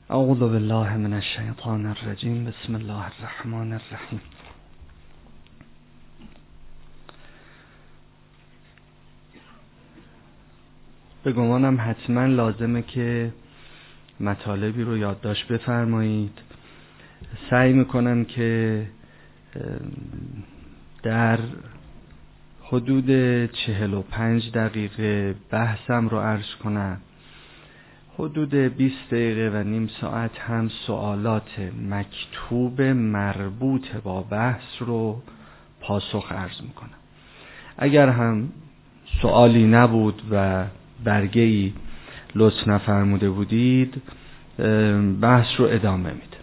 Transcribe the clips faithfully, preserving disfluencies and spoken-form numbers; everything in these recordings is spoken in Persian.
اعوذ بالله من الشیطان الرجیم. بسم الله الرحمن الرحیم. به گمانم حتما لازمه که مطالبی رو یادداشت بفرمایید. سعی میکنم که در حدود چهل و پنج دقیقه بحثم رو عرض کنم. حدود بیست دقیقه و نیم ساعت هم سوالات مکتوب مربوط با بحث رو پاسخ عرض میکنم. اگر هم سوالی نبود و برگه‌ای لطف نفرموده بودید بحث رو ادامه میده.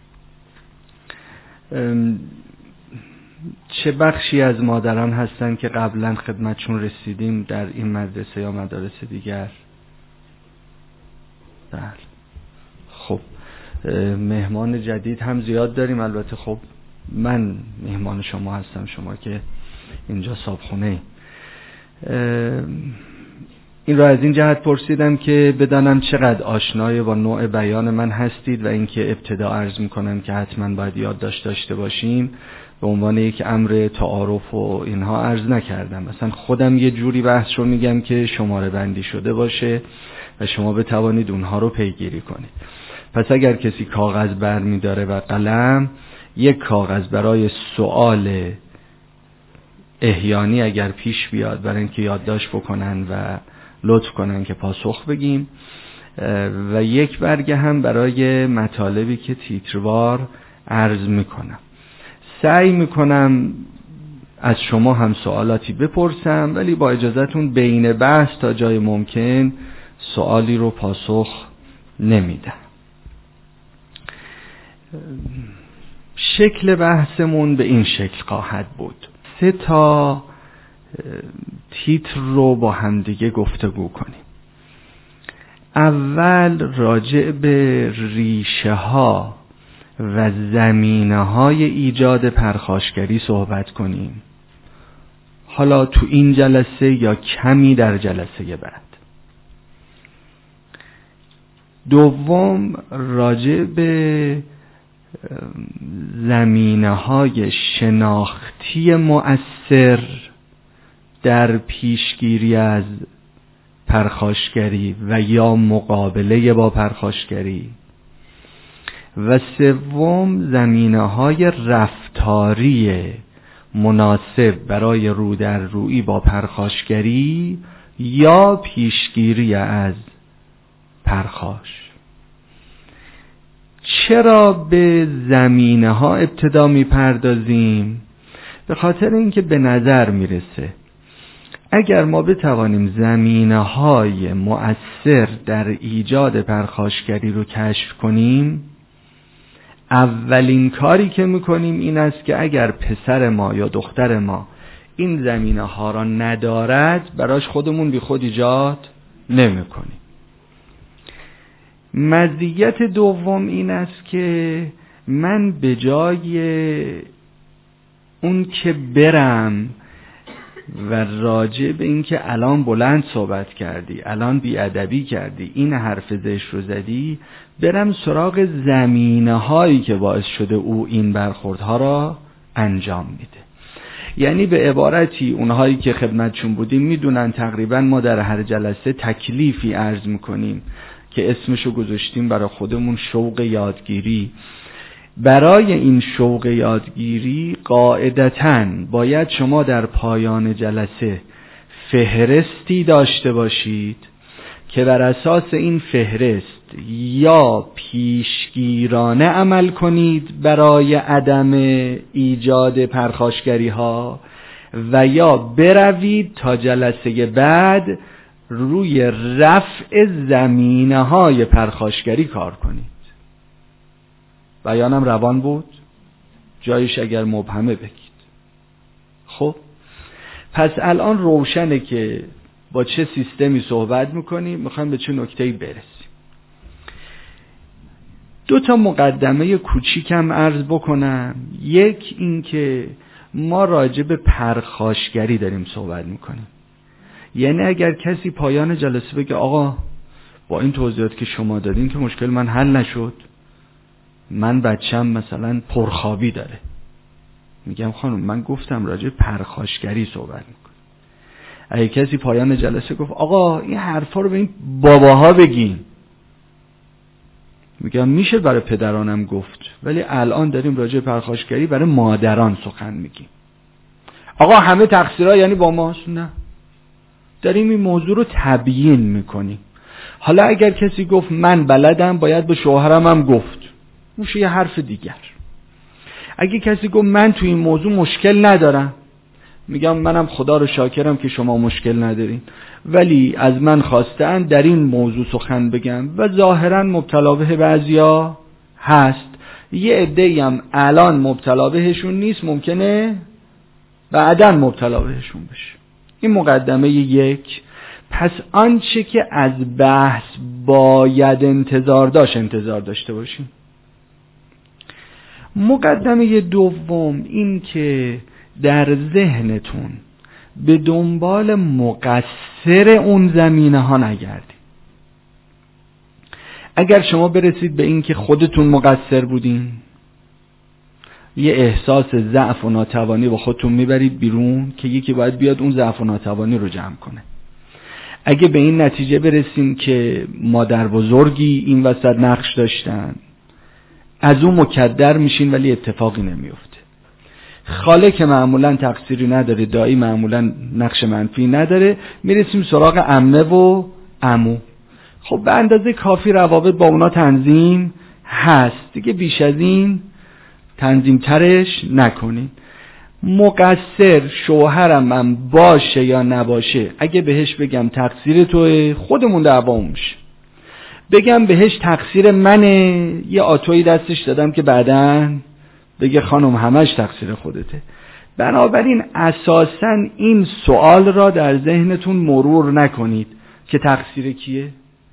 چه بخشی از مادران هستن که قبلا خدمتشون رسیدیم در این مدرسه یا مدارس دیگر؟ بله. خب مهمان جدید هم زیاد داریم. البته خب من مهمان شما هستم، شما که اینجا صاحبخونه. این را از این جهت پرسیدم که بدانم چقدر آشنای با نوع بیان من هستید و اینکه ابتدا عرض میکنم که حتما باید یادداشت داشته باشیم. به عنوان یک امر تعارف و اینها عرض نکردم. مثلا خودم یه جوری بحث رو میگم که شماره بندی شده باشه و شما بتوانید اونها رو پیگیری کنید. پس اگر کسی کاغذ برمی داره و قلم، یک کاغذ برای سوال احیانی اگر پیش بیاد برای اینکه یادداشت بکنن و لطف کنن که پاسخ بگیم، و یک برگه هم برای مطالبی که تیتروار عرض میکنم. سعی میکنم از شما هم سوالاتی بپرسم، ولی با اجازهتون بین بحث تا جای ممکن سوالی رو پاسخ نمیدم. شکل بحثمون به این شکل خواهد بود. سه تا تیتر رو با همدیگه گفتگو کنیم. اول راجع به ریشه ها و زمینه های ایجاد پرخاشگری صحبت کنیم، حالا تو این جلسه یا کمی در جلسه بعد. دوم راجع به زمینه های شناختی مؤثر در پیشگیری از پرخاشگری و یا مقابله با پرخاشگری، و سوم زمینه های رفتاری مناسب برای رو در رویی با پرخاشگری یا پیشگیری از پرخاش. چرا به زمینه ها ابتدا می پردازیم؟ به خاطر اینکه به نظر میرسه اگر ما بتوانیم زمینه های مؤثر در ایجاد پرخاشگری رو کشف کنیم، اولین کاری که میکنیم این است که اگر پسر ما یا دختر ما این زمینه ها را ندارد، براش خودمون بی خود ایجاد نمی کنیم. مزیت دوم این است که من به جای اون که برم و راجع به این که الان بلند صحبت کردی، الان بیادبی کردی، این حرف زشت رو زدی، برم سراغ زمینه هایی که باعث شده او این برخوردها را انجام میده. یعنی به عبارتی اونهایی که خدمتشون بودیم میدونن تقریبا ما در هر جلسه تکلیفی عرض میکنیم که اسمشو گذاشتیم برای خودمون شوق یادگیری. برای این شوق یادگیری قاعدتاً باید شما در پایان جلسه فهرستی داشته باشید که بر اساس این فهرست یا پیشگیرانه عمل کنید برای عدم ایجاد پرخاشگری ها، و یا بروید تا جلسه بعد روی رفع زمینه های پرخاشگری کار کنید. بیانم روان بود؟ جایش اگر مبهمه بگید. خب پس الان روشنه که با چه سیستمی صحبت میکنیم، میخوایم به چه نکته‌ای برسیم. دو تا مقدمه کوچیکم عرض بکنم. یک این که ما راجع به پرخاشگری داریم صحبت میکنیم. یعنی اگر کسی پایان جلسه بگه آقا با این توضیحات که شما دادین که مشکل من حل نشد. من بچم مثلا پرخوابی داره، میگم خانم من گفتم راجع پرخاشگری صحبت میکنم. اگه کسی پایان جلسه گفت آقا این حرفا رو به این باباها بگین، میگم میشه برای پدرانم گفت، ولی الان داریم راجع پرخاشگری برای مادران سخن میگیم. آقا همه تقصیرها یعنی با ماست؟ نه، داریم این موضوع رو تبیین میکنیم. حالا اگر کسی گفت من بلدم، باید به شوهرم هم گفت، میشه یه حرف دیگر. اگه کسی گفت من تو این موضوع مشکل ندارم، میگم منم خدا رو شاکرم که شما مشکل ندارین، ولی از من خواستن در این موضوع سخن بگم و ظاهرا مبتلا به بعضیا هست. یه عده‌ای هم الان مبتلا بهشون نیست، ممکنه بعداً مبتلا بهشون بشه. این مقدمه یک. پس آنچه که از بحث باید انتظار داشت انتظار داشته باشیم. مقدمه دوم این که در ذهنتون به دنبال مقصر اون زمینه ها نگردید. اگر شما برسید به این که خودتون مقصر بودین، یه احساس ضعف و ناتوانی با خودتون میبرید بیرون که یکی باید بیاد اون ضعف و ناتوانی رو جمع کنه. اگه به این نتیجه برسیم که مادر بزرگی این وسط نقش داشتن، از اون مکدر میشین ولی اتفاقی نمیفته. خاله که معمولا تقصیری نداره، دایی معمولا نقش منفی نداره، میرسیم سراغ عمه و عمو. خب به اندازه کافی روابط با اونا تنظیم هست دیگه، بیش از این تنظیم ترش نکنین. مقصر شوهرم من باشه یا نباشه، اگه بهش بگم تقصیر توه، خودمون دعوام میشه. بگم بهش تقصیر منه، یه آتویی دستش دادم که بعداً بگه خانم همش تقصیر خودته. بنابراین اساساً این سوال را در ذهنتون مرور نکنید که تقصیر کیه.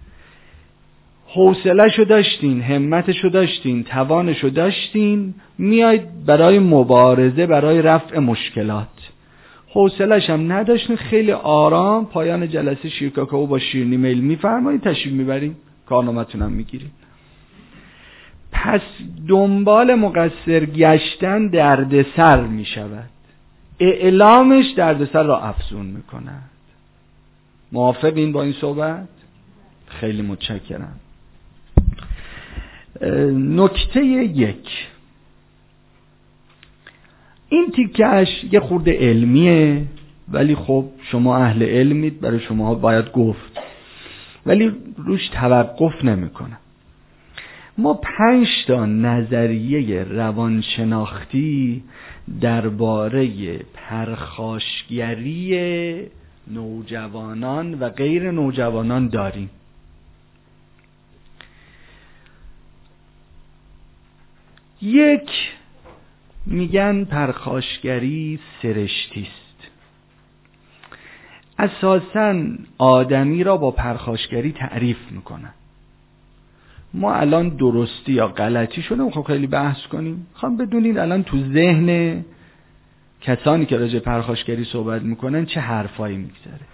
حوصله‌شو داشتین، همتشو داشتین، توانشو داشتین، میاید برای مبارزه، برای رفع مشکلات. حوصله‌ش هم نداشتین، خیلی آرام پایان جلسه شیرکاکائو با شیرینی میل میفرمایید، تشریف میبرین، کارنامه‌تون هم میگیرین. پس دنبال مقصر گشتن دردسر میشود، اعلامش دردسر را افزون میکند. موافقین با این صحبت؟ خیلی متشکرم. نکته یک، این تیکش یه خورده علمیه، ولی خب شما اهل علمید، برای شما باید گفت، ولی روش توقف نمی کنم. ما پنج تا نظریه روانشناختی درباره پرخاشگری نوجوانان و غیر نوجوانان داریم. یک، میگن پرخاشگری سرشتی است. اساساً آدمی را با پرخاشگری تعریف میکنن. ما الان درستی یا غلطی شده میخوام خیلی بحث کنیم. میخوام بدونید الان تو ذهن کسانی که راجع پرخاشگری صحبت میکنن چه حرفایی میگذره.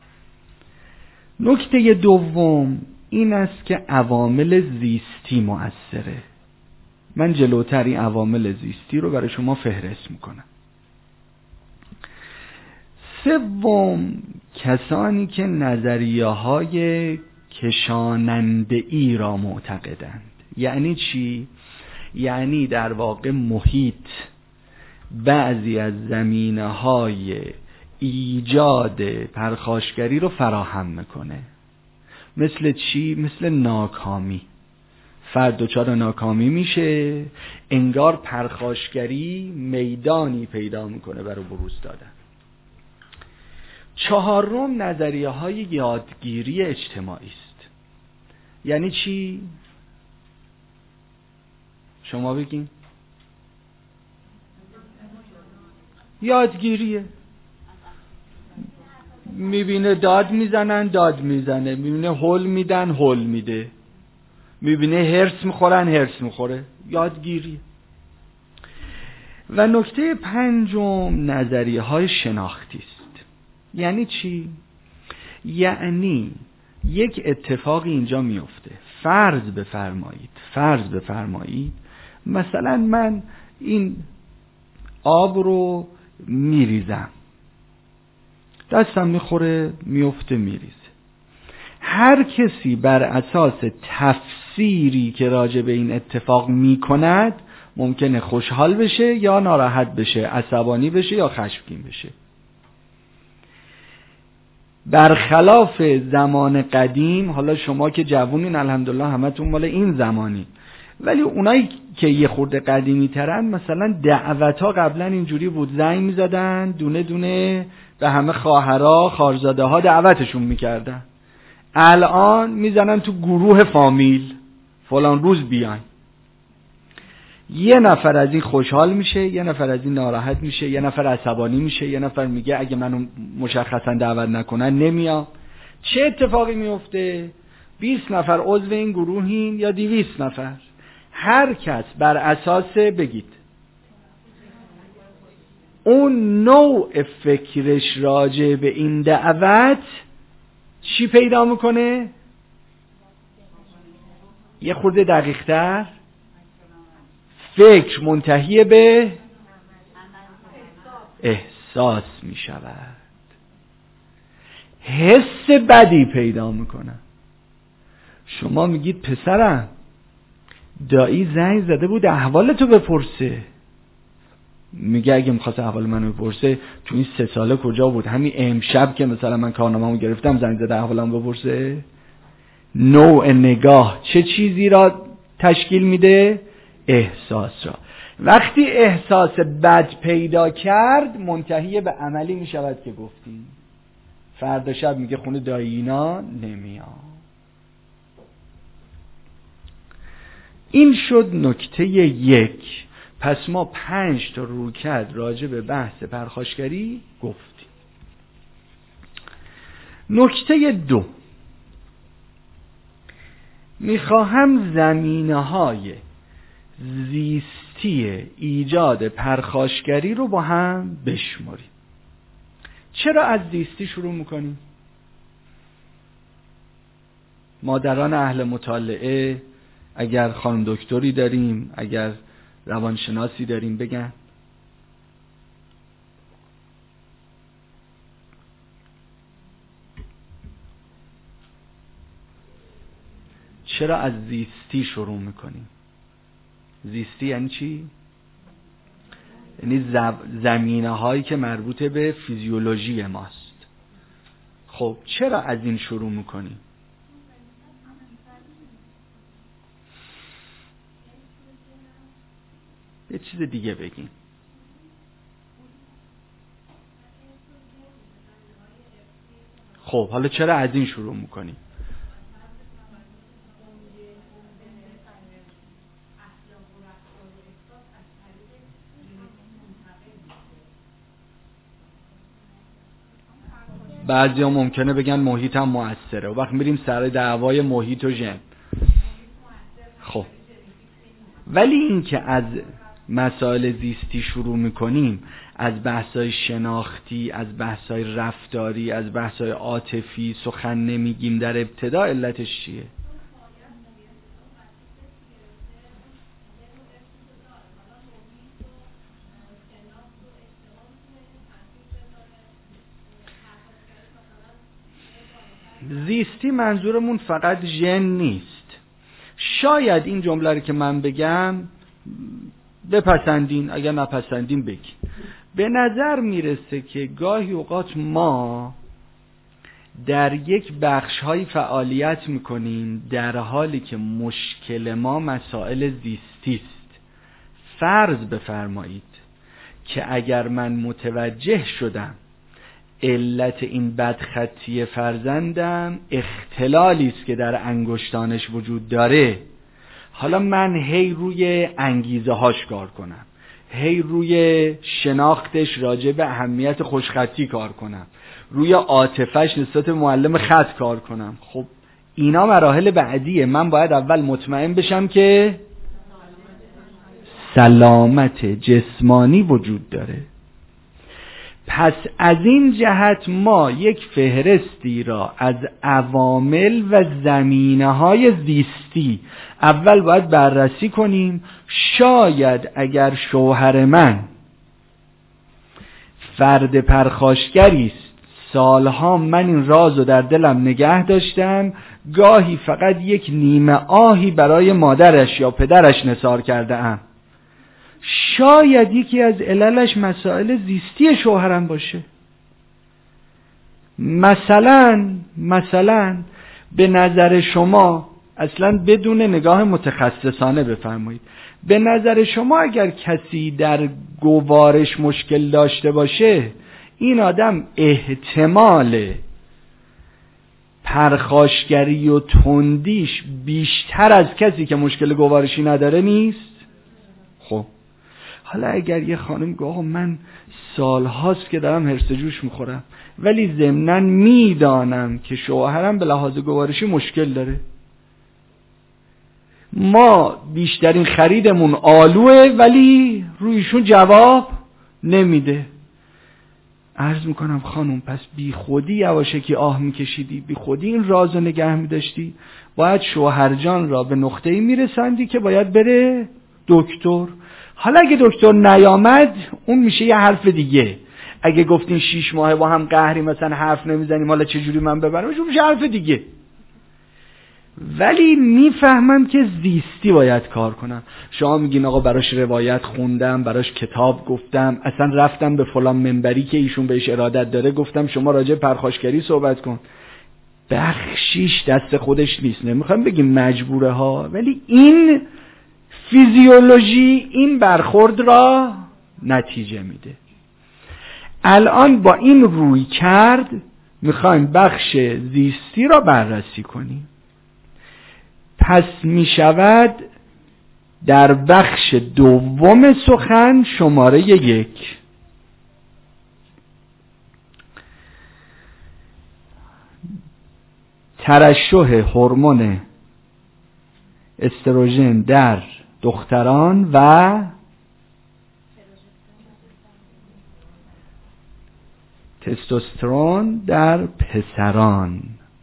نکته دوم این است که عوامل زیستی مؤثره. من جلوتر این عوامل زیستی رو برای شما فهرست میکنم. سوم، کسانی که نظریه های کشاننده ای را معتقدند. یعنی چی؟ یعنی در واقع محیط بعضی از زمینه های ایجاد پرخاشگری رو فراهم میکنه. مثل چی؟ مثل ناکامی. فرد دچار ناکامی میشه، انگار پرخاشگری میدانی پیدا میکنه برای بروز دادن. چهارم، نظریه های یادگیری اجتماعی است. یعنی چی؟ شما بگین. یادگیریه. میبینه داد میزنن داد میزنه، میبینه هول میدن هول میده، میبینه هرس میخورن هرس میخوره. یادگیری. و نکته پنجم، نظریه های شناختی است. یعنی چی؟ یعنی یک اتفاقی اینجا میفته. فرض بفرمایید فرض بفرمایید مثلا من این آب رو میریزم، دستم میخوره میفته میریزه. هر کسی بر اساس تفسیری که راجع به این اتفاق میکند ممکنه خوشحال بشه یا ناراحت بشه، عصبانی بشه یا خشمگین بشه. برخلاف زمان قدیم، حالا شما که جوونین الحمدلله همتون مال این زمانی، ولی اونایی که یه خورده قدیمی ترن مثلا دعوت‌ها قبلا اینجوری بود، زنگ می‌زدن دونه دونه به همه خواهرها خواهرزاده ها دعوتشون میکردن. الان میزنن تو گروه فامیل فلان روز بیاین. یه نفر از این خوشحال میشه، یه نفر از این ناراحت میشه، یه نفر عصبانی میشه، یه نفر میگه اگه منو مشخصا دعوت نکنن نمیام. چه اتفاقی میفته؟ بیست نفر عضو این گروهین یا دویست نفر، هر کس بر اساس بگید اون نوع فکرش راجع به این دعوت چی پیدا میکنه؟ یه خورده دقیق تر، فکر منتهی به احساس می شود، حس بدی پیدا میکنه. شما میگید پسرم دایی زنگ زده بود احوالتو بپرسه. میگه اگه میخواست احوال منو بپرسه تو این سه ساله کجا بود؟ همین امشب که مثلا من کارنامه‌مو گرفتم زنگ زده احوالمو بپرسه. نوع نگاه چه چیزی را تشکیل میده؟ احساس را. وقتی احساس بد پیدا کرد منتهی به عملی میشود که گفتیم. فردا شب میگه خونه دایینا نمیام. این شد نکته یک. پس ما پنج تا رویکرد راجع به بحث پرخاشگری گفتیم. نکته دو، میخواهم زمینه‌های زیستی ایجاد پرخاشگری رو با هم بشماریم. چرا از زیستی شروع میکنیم؟ مادران اهل مطالعه، اگر خانم دکتری داریم، اگر روانشناسی داریم بگن. چرا از زیستی شروع میکنیم؟ زیستی یعنی چی؟ یعنی زمینه هایی که مربوط به فیزیولوژی ماست. خب چرا از این شروع میکنیم؟ یه چیز دیگه بگیم. خب حالا چرا از این شروع میکنیم؟ بعضی ها ممکنه بگن محیط هم مؤثره و وقت میریم سر دعوای محیط و ژن. خب ولی این که از مسائل زیستی شروع میکنیم، از بحثای شناختی، از بحثای رفتاری، از بحثای عاطفی سخن نمیگیم در ابتدا، علتش چیه؟ زیستی منظورمون فقط ژن نیست. شاید این جمله رو که من بگم بپسندین، اگر نپسندین بگین. به نظر میرسه که گاهی اوقات ما در یک بخش‌های فعالیت میکنیم در حالی که مشکل ما مسائل زیستی است. فرض بفرمایید که اگر من متوجه شدم علت این بدخطی فرزندم اختلالی است که در انگشتانش وجود داره، حالا من هی روی انگیزه هاش کار کنم، هی روی شناختش راجع به اهمیت خوشخطی کار کنم، روی عاطفش نسبت معلم خط کار کنم. خب اینا مراحل بعدیه. من باید اول مطمئن بشم که سلامت جسمانی وجود داره. پس از این جهت ما یک فهرستی را از عوامل و زمینه‌های زیستی اول باید بررسی کنیم. شاید اگر شوهر من فرد پرخاشگری است، سالها من این راز رو در دلم نگه داشتم، گاهی فقط یک نیمه آهی برای مادرش یا پدرش نثار کرده ام، شاید یکی از عللش مسائل زیستی شوهرم باشه. مثلا مثلا به نظر شما، اصلا بدون نگاه متخصصانه بفرمایید، به نظر شما اگر کسی در گوارش مشکل داشته باشه، این آدم احتمال پرخاشگری و تندیش بیشتر از کسی که مشکل گوارشی نداره نیست؟ خب حالا اگر یه خانم گفت آقا من سالهاست که دارم هرس جوش میخورم ولی ضمناً میدانم که شوهرم به لحاظ گوارشی مشکل داره، ما بیشترین خریدمون آلوه ولی رویشون جواب نمیده، عرض میکنم خانم پس بی خودی یواشکی آه میکشیدی، بی خودی این رازو نگه میداشتی، باید شوهر جان را به نقطه‌ای میرساندی که باید بره دکتر. حالا اگه دکتر نیامد اون میشه یه حرف دیگه، اگه گفتین شیش ماه با هم قهری مثلا حرف نمیزنیم حالا چجوری من ببرمش، اون میشه حرف دیگه. ولی میفهمم که زیستی باید کار کنم. شما میگین آقا براش روایت خوندم، براش کتاب گفتم، اصلا رفتم به فلان منبری که ایشون بهش ارادت داره گفتم شما راجع پرخاشگری صحبت کن. بخشیش دست خودش نیست، نمیخوام بگیم مجبوره ها، ولی این فیزیولوژی این برخورد را نتیجه میده. الان با این روی کرد میخوایم بخش زیستی را بررسی کنیم. پس میشود در بخش دوم سخن شماره یک ترشح هورمون استروژن در دختران و تستوسترون در پسران.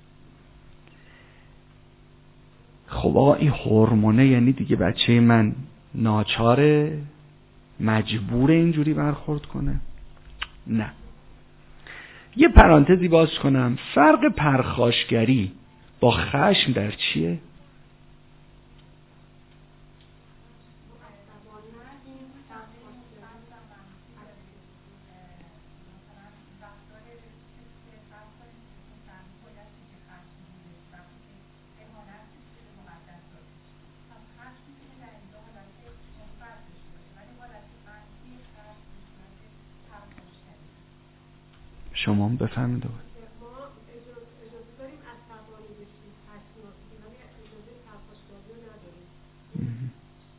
خب آقا این هورمونه یعنی دیگه بچه من ناچاره مجبور اینجوری برخورد کنه؟ نه. یه پرانتزی باز کنم، فرق پرخاشگری با خشم در چیه؟ شما هم بفهمید ما اجازه داریم عصبانی بشیم، حسناسی، ولی اجازه پرخاشگری رو نداریم.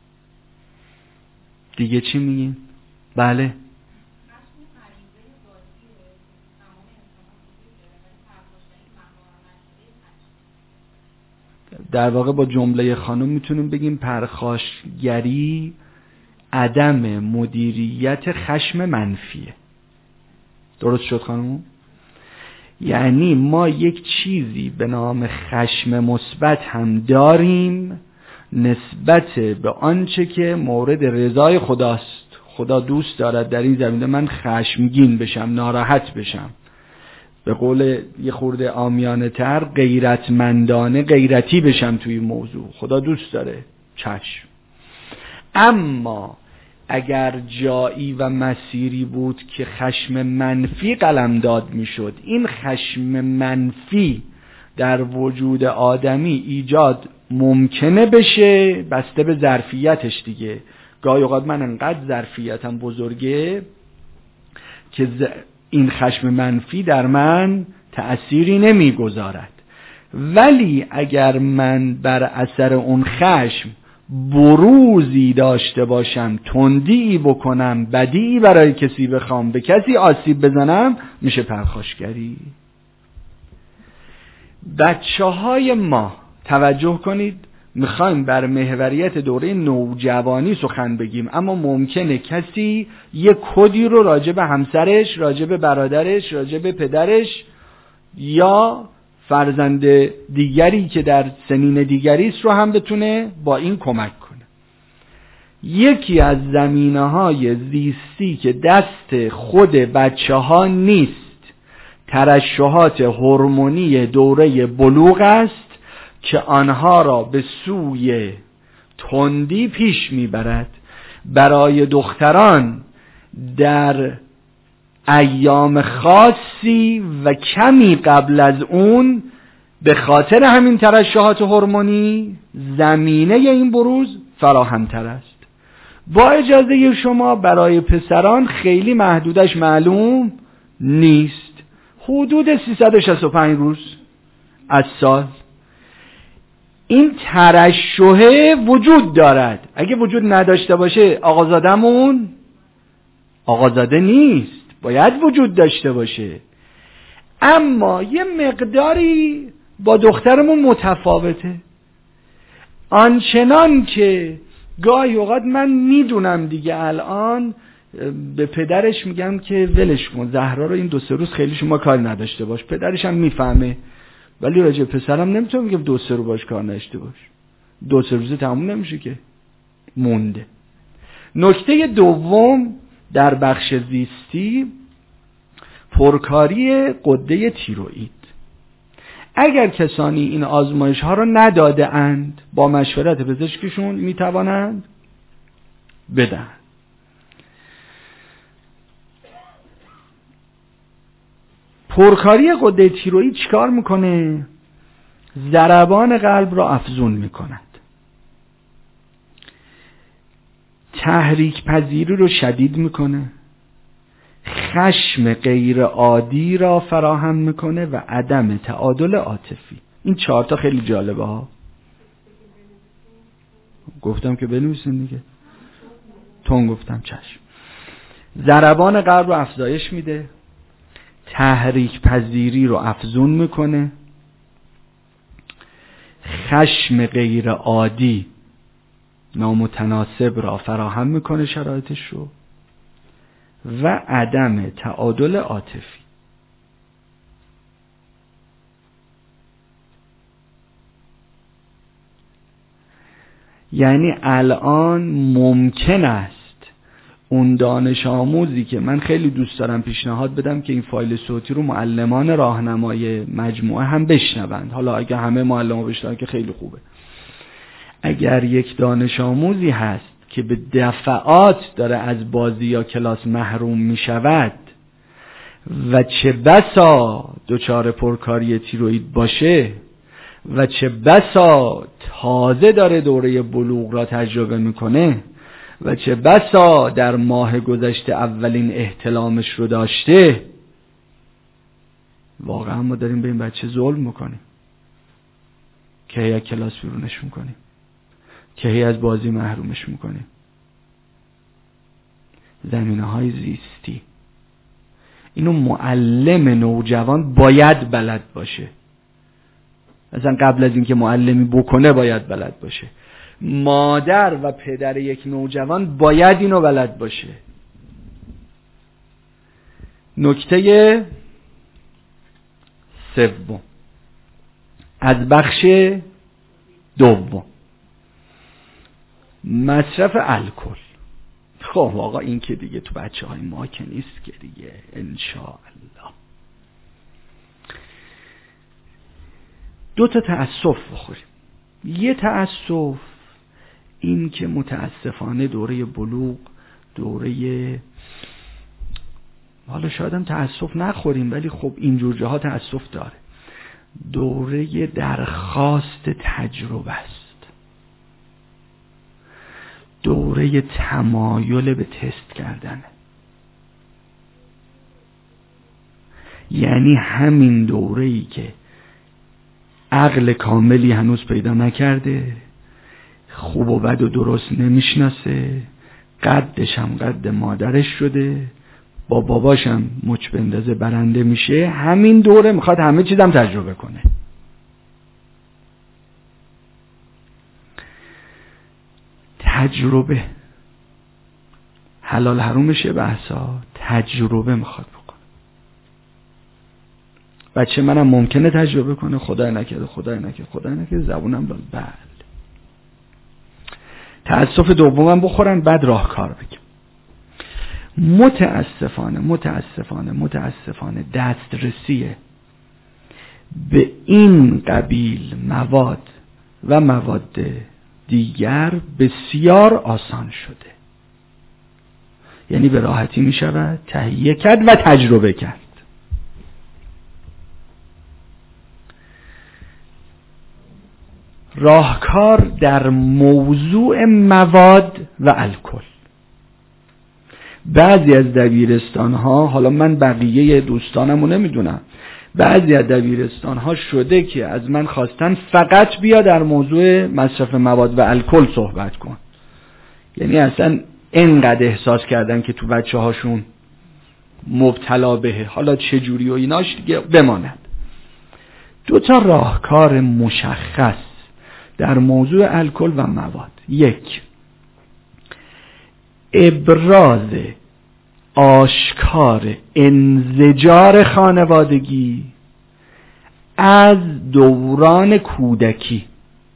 دیگه چی میگین؟ بله در واقع با جمله خانم میتونیم بگیم پرخاشگری عدم مدیریت خشم منفیه. درست شد خانم؟ یعنی ما یک چیزی به نام خشم مثبت هم داریم نسبت به آنچه که مورد رضای خداست. خدا دوست دارد در این زمینه من خشمگین بشم، ناراحت بشم، به قول یه خورده عامیانه تر غیرتمندانه غیرتی بشم توی موضوع. خدا دوست داره، چشم. اما اگر جایی و مسیری بود که خشم منفی قلمداد میشد، این خشم منفی در وجود آدمی ایجاد ممکنه بشه بسته به ظرفیتش دیگه. گاهی اوقات من انقدر ظرفیتم بزرگه که این خشم منفی در من تأثیری نمیگذارد، ولی اگر من بر اثر اون خشم بروزی داشته باشم، تندی بکنم، بدی برای کسی بخوام، به کسی آسیب بزنم، میشه پرخاشگری. بچه های ما توجه کنید، میخوایم بر محوریت دوره نوجوانی سخن بگیم، اما ممکنه کسی یه کدی رو راجع به همسرش، راجع به برادرش، راجع به پدرش یا فرزند دیگری که در سنین دیگری است رو هم بتونه با این کمک کنه. یکی از زمینه‌های زیستی که دست خود بچه ها نیست ترشحات هورمونی دوره بلوغ است که آنها را به سوی تندی پیش میبرد. برای دختران در ایام خاصی و کمی قبل از اون به خاطر همین ترشحات هورمونی زمینه این بروز فراهم‌تر است. با اجازه شما برای پسران خیلی محدودش معلوم نیست، حدود سیصد و شصت و پنج روز از سال این ترشح وجود دارد. اگه وجود نداشته باشه آقازادمون آقازاده نیست، باید وجود داشته باشه. اما یه مقداری با دخترمون متفاوته، آنچنان که گاهی اوقات من میدونم دیگه الان به پدرش میگم که ولش کن زهرا رو این دو سه روز خیلی شما کار نداشته باش، پدرش هم میفهمه، ولی راجع پسرم نمیتونم بگم دو سه روز باش کار نداشته باش، دو سه روزه تموم نمیشه که مونده. نکته دوم در بخش زیستی پرکاری غده تیروئید. اگر کسانی این آزمایش ها رو نداده اند با مشورت پزشکشون میتوانند بدن. پرکاری غده تیروئید چیکار میکنه؟ ضربان قلب را افزون میکند، تحریک پذیری رو شدید میکنه، خشم غیر عادی را فراهم میکنه و عدم تعادل عاطفی. این چهار تا خیلی جالبه ها. گفتم که بنویسین دیگه، تون گفتم چشم. ضربان قلب رو افزایش میده، تحریک پذیری رو افزون میکنه، خشم غیر عادی نامتناسب را فراهم میکنه شرایطش رو و عدم تعادل عاطفی. یعنی الان ممکن است اون دانش آموزی که من خیلی دوست دارم پیشنهاد بدم که این فایل صوتی رو معلمان راهنمای مجموعه هم بشنوند، حالا اگه همه معلمان بشنون که خیلی خوبه. اگر یک دانش آموزی هست که به دفعات داره از بازی یا کلاس محروم می شود و چه بسا دچار پرکاری تیروئید باشه و چه بسا تازه داره دوره بلوغ را تجربه میکنه و چه بسا در ماه گذشته اولین احتلامش رو داشته، واقعا ما داریم به این بچه ظلم میکنیم که هی از کلاس بیرونش میکنیم، که هی از بازی محرومش میکنیم. زمینه های زیستی اینو معلم نوجوان باید بلد باشه، مثلا قبل از اینکه معلمی بکنه باید بلد باشه. مادر و پدر یک نوجوان باید اینو بلد باشه. نکته سوم از بخش دوم، مصرف الکل. خب آقا این که دیگه تو بچه های ما که نیست که دیگه، انشاءالله. دو تا تأسف بخوریم. یه تأسف این که متاسفانه دوره بلوغ، دوره، حالا شاید هم تأسف نخوریم ولی خب اینجور جاها تأسف داره، دوره درخواست تجربه است، دوره تمایل به تست کردنه. یعنی همین دوره‌ای که عقل کاملی هنوز پیدا نکرده، خوب و بد و درست نمیشناسه، قدش هم قد مادرش شده، با باباش هم مچ بندازه برنده میشه، همین دوره میخواد همه چیزم تجربه کنه. تجربه، حلال حرومش یه بحثا، تجربه میخواد بکنه. بچه منم ممکنه تجربه کنه، خدای نکرده خدای نکرده خدای نکرده زبونم بل بله تأسف دومم بخورن بعد راهکار بگم. متاسفانه متاسفانه متاسفانه دسترسی به این قبیل مواد و مواد دیگر بسیار آسان شده، یعنی به راحتی می شود تهیه کرد و تجربه کرد. راهکار در موضوع مواد و الکل. بعضی از دبیرستان ها، حالا من بقیه دوستانمو نمیدونم، بعضی از دبیرستان ها شده که از من خواستن فقط بیا در موضوع مصرف مواد و الکل صحبت کن. یعنی اصلا اینقدر احساس کردن که تو بچه هاشون مبتلا بهه، حالا چه جوری و ایناش دیگه بماند. دو تا راهکار مشخص در موضوع الکل و مواد. یک، ابراز آشکار انزجار خانوادگی از دوران کودکی.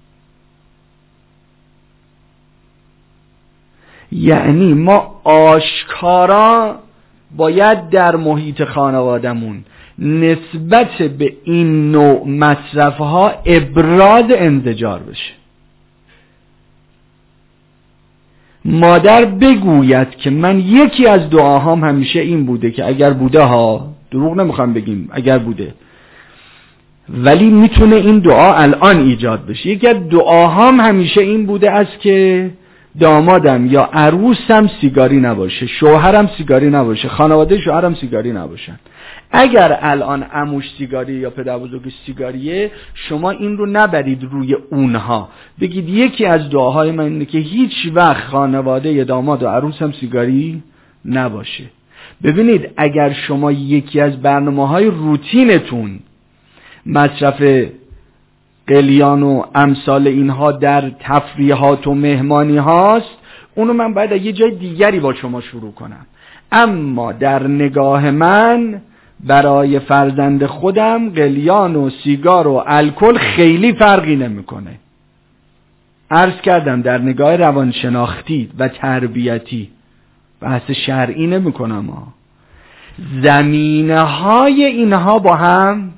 یعنی ما آشکارا باید در محیط خانوادمون نسبت به این نوع مصرفها ابراز انزجار بشه. مادر بگوید که من یکی از دعاهام همیشه این بوده، که اگر بوده ها، دروغ نمیخوام بگیم اگر بوده، ولی میتونه این دعا الان ایجاد بشه، یکی از دعاهام همیشه این بوده است که دامادم یا عروسم سیگاری نباشه، شوهرم سیگاری نباشه، خانواده شوهرم سیگاری نباشن. اگر الان عموش سیگاری یا پدر بزرگش سیگاریه، شما این رو نبرید روی اونها، بگید یکی از دعاهای من اینه که هیچ وقت خانواده یا داماد و عروسم سیگاری نباشه. ببینید اگر شما یکی از برنامه‌های روتینتون مصرف قلیان و امثال اینها در تفریحات و مهمانی هاست، اونو من باید یه جای دیگری با شما شروع کنم. اما در نگاه من برای فرزند خودم قلیان و سیگار و الکل خیلی فرقی نمیکنه. عرض کردم در نگاه روانشناختی و تربیتی، بحث شرعی نمیکنم ها، زمینه های اینها با هم.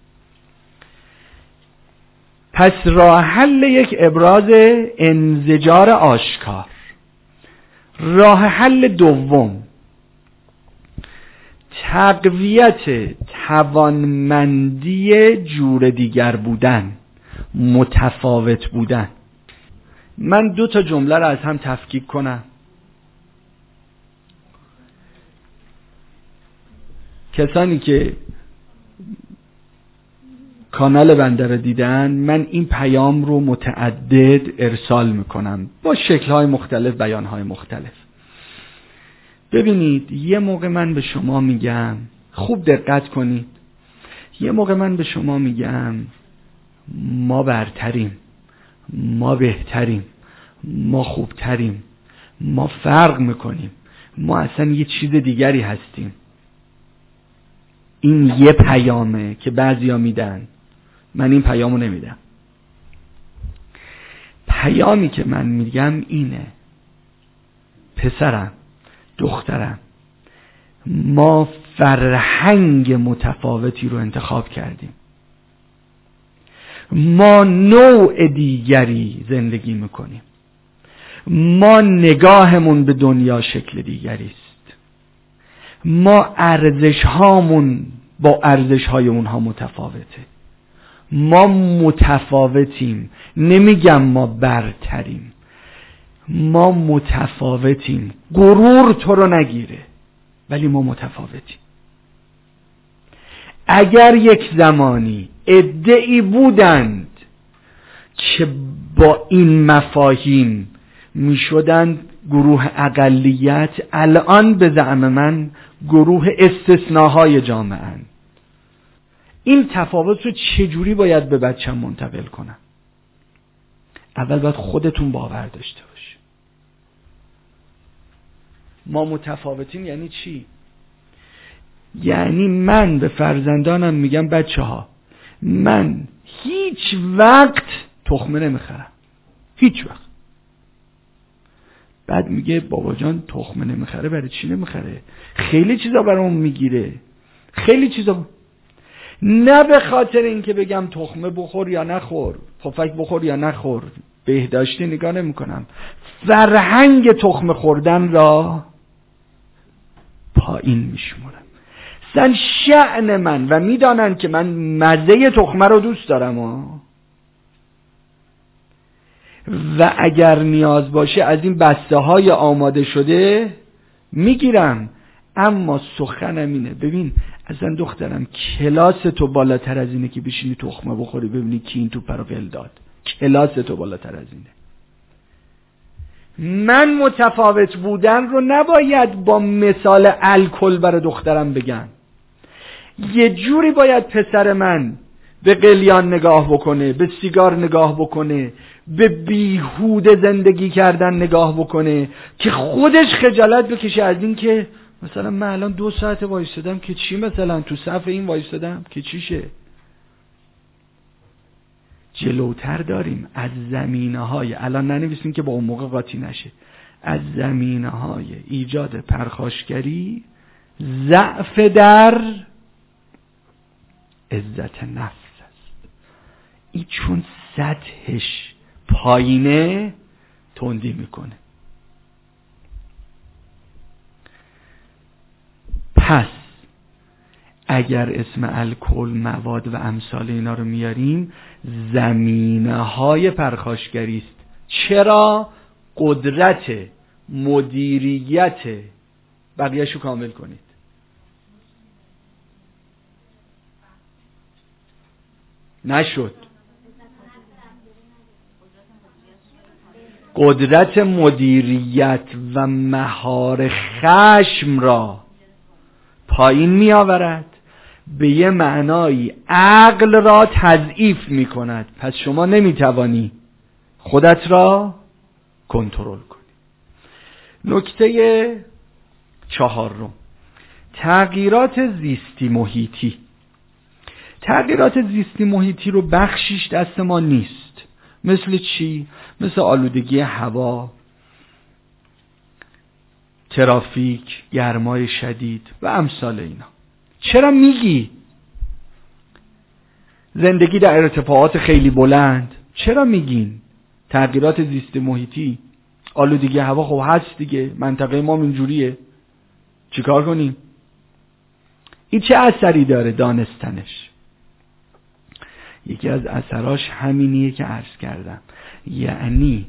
پس راه حل یک ابراز انزجار آشکار. راه حل دوم، تقویت توانمندی جور دیگر بودن، متفاوت بودن. من دو تا جمله را از هم تفکیک کنم. کسانی که کانال بنده را دیدن، من این پیام رو متعدد ارسال میکنم با شکل‌های مختلف، بیان‌های مختلف. ببینید یه موقع من به شما میگم، خوب دقت کنید، یه موقع من به شما میگم ما برتریم، ما بهتریم، ما خوبتریم، ما فرق میکنیم، ما اصلا یه چیز دیگری هستیم. این یه پیامه که بعضیا میدن، من این پیامو نمیدم. پیامی که من میگم اینه: پسرم، دخترم، ما فرهنگ متفاوتی رو انتخاب کردیم، ما نوع دیگری زندگی میکنیم، ما نگاهمون به دنیا شکل دیگری است، ما ارزش هامون با ارزش های اونها متفاوته، ما متفاوتیم. نمیگم ما برتریم، ما متفاوتیم. غرور تو رو نگیره، ولی ما متفاوتیم. اگر یک زمانی عده‌ای بودند که با این مفاهیم می شدند گروه اقلیت، الان به زعم من گروه استثناهای جامعه اند. این تفاوت رو چجوری باید به بچه‌م منتقل کنم؟ اول باید خودتون باور داشته باشید. ما متفاوتیم یعنی چی؟ یعنی من به فرزندانم میگم بچه ها من هیچ وقت تخمه نمیخرم، هیچ وقت. بعد میگه بابا جان تخمه نمیخره برای چی نمیخره؟ خیلی چیزا برام میگیره، خیلی چیزا، نه به خاطر اینکه بگم تخمه بخور یا نخور، پفک بخور یا نخور، بهداشتی نگاه نمی کنم، فرهنگ تخمه خوردن را پایین میشمونم. اصلا شأن من و میدانن که من مزه تخمه رو دوست دارم ها. و اگر نیاز باشه از این بسته های آماده شده میگیرم. اما سخنم اینه، ببین اصلا دخترم کلاس تو بالاتر از اینه که بشینی تخمه بخوری ببینی کی این توپ رو قل داد. کلاس تو بالاتر از اینه. من متفاوت بودن رو نباید با مثال الکل برای دخترم بگم. یه جوری باید پسر من به قلیان نگاه بکنه، به سیگار نگاه بکنه، به بیهوده زندگی کردن نگاه بکنه که خودش خجالت بکشه از این که مثلا من الان دو ساعت وایستادم که چی، مثلا تو صف این وایستادم که چیشه. جلوتر داریم از زمینه های، الان ننویسیم که با اون موقع قاطی نشه، از زمینه های ایجاد پرخاشگری، ضعف در عزت نفس است. این چون سطحش پایینه تندی میکنه. پس اگر اسم الکل، مواد و امثال اینا رو میاریم زمینه های پرخاشگری است. چرا؟ قدرت مدیریت، بقیه‌شو کامل کنید. نشد. قدرت مدیریت و مهار خشم را پایین می آورد، به یه معنایی عقل را تضعیف می کند. پس شما نمی توانی خودت را کنترل کنی. نکته چهارم، تغییرات زیستی محیطی. تغییرات زیستی محیطی رو بخشیش دست ما نیست. مثل چی؟ مثل آلودگی هوا، ترافیک، گرمای شدید و امثال اینا. چرا میگی؟ زندگی در ارتفاعات خیلی بلند، چرا میگین؟ تغییرات زیست محیطی، آلودگی هوا خب هست دیگه، منطقه ما اینجوریه، چیکار کنیم؟ این چه اثری داره دانستنش؟ یکی از اثراش همینیه که عرض کردم، یعنی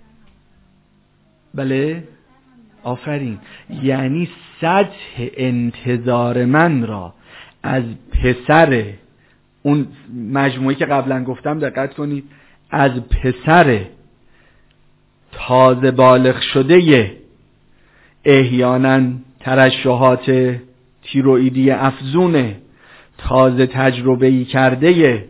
بله آفرین، یعنی سطح انتظار من را از پسر اون مجموعه که قبلا گفتم دقت کنید، از پسر تازه بالغ شده احیانا ترشحات تیروئیدی افزون تازه تجربه‌ای کرده،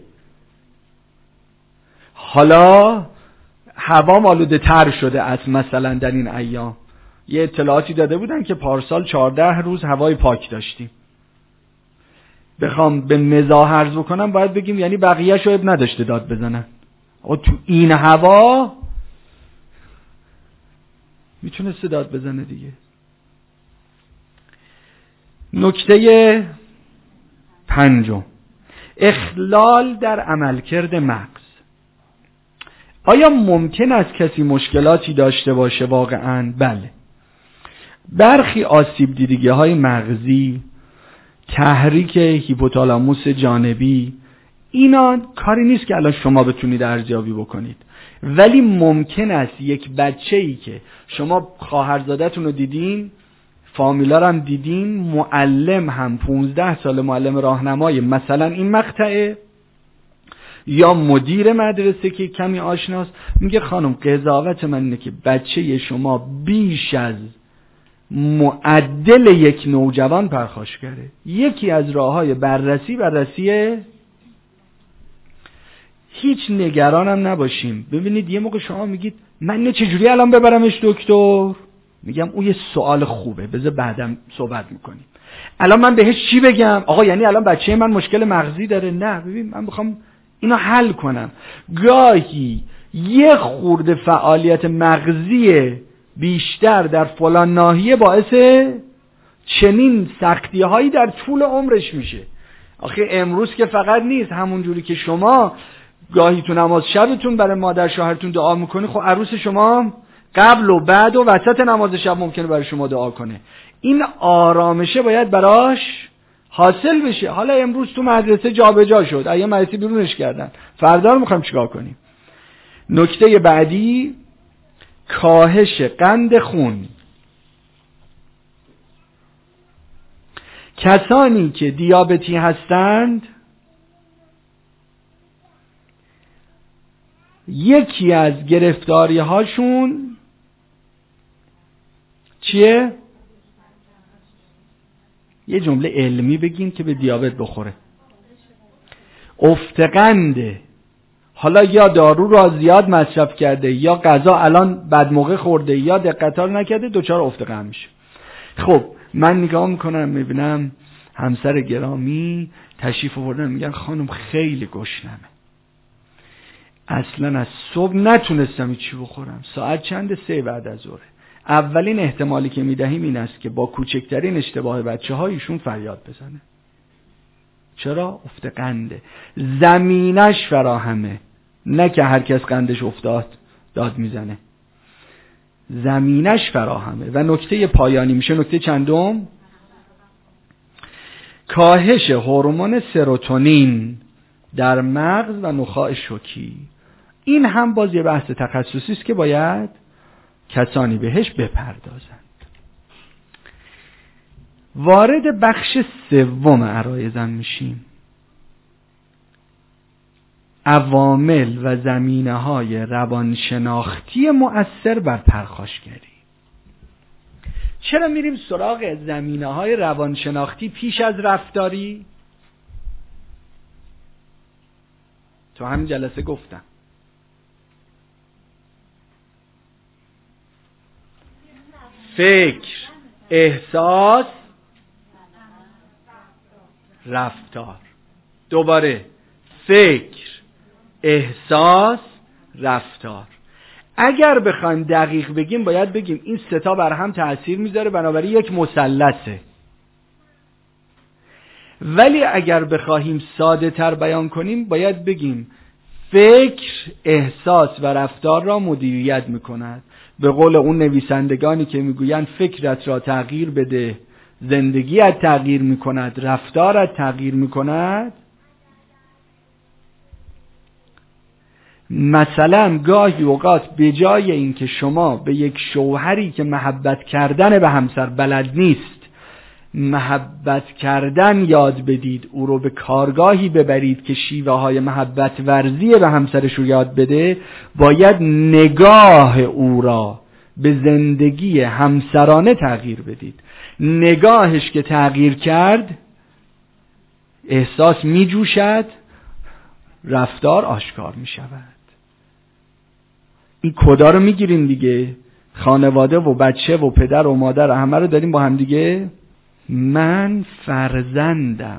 حالا هوا آلوده تر شده از مثلا در این ایام یه اطلاعاتی داده بودن که پارسال چهارده روز هوای پاک داشتیم. بخوام به مزاح عرض بکنم باید بگیم یعنی بقیه شاید نداشته داد بزنن. آقا تو این هوا میتونسته داد بزنه دیگه. نکته پنجم، اخلال در عملکرد مغز. آیا ممکن است کسی مشکلاتی داشته باشه واقعاً؟ بله. برخی آسیب دیدگی های مغزی، تحریک هیپوتالاموس جانبی، اینا کاری نیست که الان شما بتونید ارزیابی بکنید، ولی ممکن است یک بچه‌ای که شما خواهرزادتون رو دیدین، فامیلا رو هم دیدین، معلم هم پونزده سال معلم راهنمای مثلا این مقطعه، یا مدیر مدرسه که کمی آشناست، میگه خانم قضاوت من اینه که بچه شما بیش از معدل یک نوجوان پرخاشگره. یکی از راه‌های بررسی بررسیه. هیچ نگرانم نباشیم. ببینید یه موقع شما میگید من نه چجوری الان ببرمش دکتر؟ میگم اون یه سوال خوبه، بذار بعدم صحبت میکنیم. الان من بهش چی بگم؟ آقا یعنی الان بچه من مشکل مغزی داره؟ نه، ببین من میخوام اینو حل کنم. گاهی یه خورده فعالیت مغزی بیشتر در فلان ناحیه باعث چنین سختی هایی در طول عمرش میشه. آخه امروز که فقط نیست، همون جوری که شما گاهی تو نماز شبتون برای مادر شوهرتون دعا میکنی، خب عروس شما قبل و بعد و وسط نماز شب ممکنه برای شما دعا کنه. این آرامشه باید براش حاصل بشه. حالا امروز تو مدرسه جابجا شد، ایام مدرسه بیرونش کردن، فردا رو میخوایم چیکار کنیم؟ نکته بعدی کاهش قند خون. کسانی که دیابتی هستند یکی از گرفتاری هاشون چیه؟ یه جمله علمی بگیم که به دیابت بخوره. افت قنده. حالا یا دارو را زیاد مصرف کرده، یا غذا الان بد موقع خورده، یا دقت‌ها نکرده، دچار افت قند میشه. خب من نگاه میکنم میبینم همسر گرامی تشریف آوردن، میگن خانم خیلی گشنمه، اصلا از صبح نتونستم هیچی بخورم. ساعت چند؟ سه بعد از ظهر. اولین احتمالی که میدهیم این است که با کوچکترین اشتباه بچه هایشون فریاد بزنه. چرا؟ افت قنده. زمینش فراهمه، نه که هر کس قندش افتاد داد میزنه. زمینش فراهمه. و نکته پایانی میشه نکته چندم، کاهش هورمون سروتونین در مغز و نخاع شوکی. این هم باز یه بحث تخصصی است که باید کسانی بهش بپردازند. وارد بخش سوم عرایزم میشیم، عوامل و زمینه‌های روانشناختی مؤثر بر پرخاشگری. چرا میریم سراغ زمینه‌های روانشناختی پیش از رفتاری؟ تو همین جلسه گفتم فکر، احساس، رفتار. دوباره فکر، احساس، رفتار. اگر بخوایم دقیق بگیم باید بگیم این سه تا بر هم تأثیر میذاره، بنابراین یک مثلثه. ولی اگر بخوایم ساده تر بیان کنیم باید بگیم فکر، احساس و رفتار را مدیریت میکند. به قول اون نویسندگانی که میگویند فکرت را تغییر بده، زندگیت تغییر میکند، رفتارت تغییر میکند. مثلا گاهی اوقات به جای اینکه شما به یک شوهری که محبت کردن به همسر بلد نیست محبت کردن یاد بدید، او رو به کارگاهی ببرید که شیوه های محبت ورزی به همسرش رو یاد بده، باید نگاه او را به زندگی همسرانه تغییر بدید. نگاهش که تغییر کرد، احساس می جوشد، رفتار آشکار می شود. این کدا رو می گیریم دیگه، خانواده و بچه و پدر و مادر همه رو داریم با هم دیگه. من فرزندم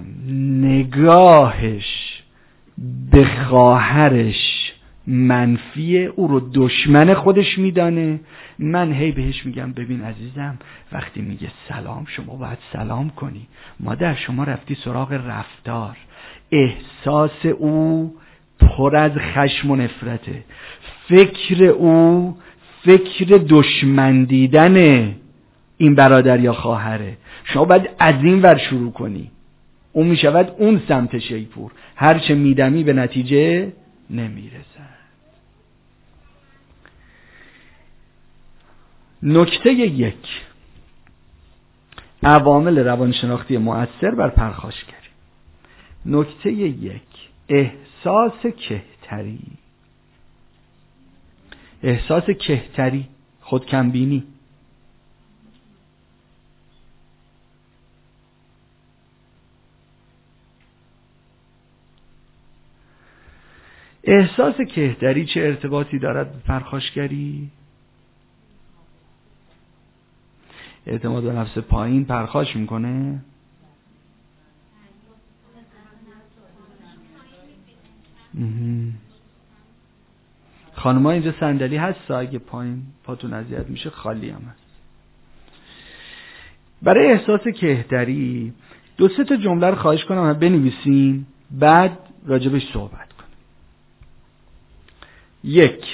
نگاهش به خواهرش منفیه، او رو دشمن خودش میدانه، من هی بهش میگم ببین عزیزم وقتی میگه سلام شما باید سلام کنی، مادر شما رفتی سراغ رفتار. احساس او پر از خشم و نفرته، فکر او فکر دشمن دیدن این برادر یا خواهره. شما باید از این ور شروع کنی، اون میشود اون سمت شیپور، هرچه میدمی به نتیجه نمیرسد. نکته یک، عوامل روانشناختی مؤثر بر پرخاشگری. نکته یک، احساس کهتری. احساس کهتری، خودکمبینی. احساس کهتری چه ارتباطی دارد به پرخاشگری؟ اعتماد به نفس پایین پرخاش میکنه؟ خانم‌ها اینجا صندلی هست، اگه پایین پاتون اذیت میشه خالی هم هست. برای احساس کهتری دو سه تا جمله رو خواهش کنم بنویسین، بعد راجبش صحبت کنیم. یک،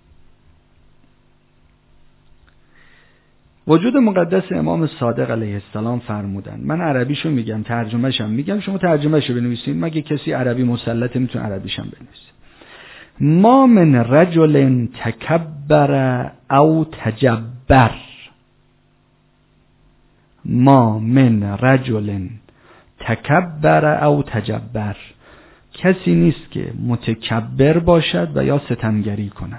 وجود مقدس امام صادق علیه السلام فرمودن. من عربیشو میگم، ترجمهشم میگم، شما ترجمهشو بنویسین. مگه کسی عربی مسلطه میتونه عربیشم بنویسه. ما من رجل تکبر او تجبر، ما من رجل تکبر او تجبر، کسی نیست که متکبر باشد و یا ستمگری کند،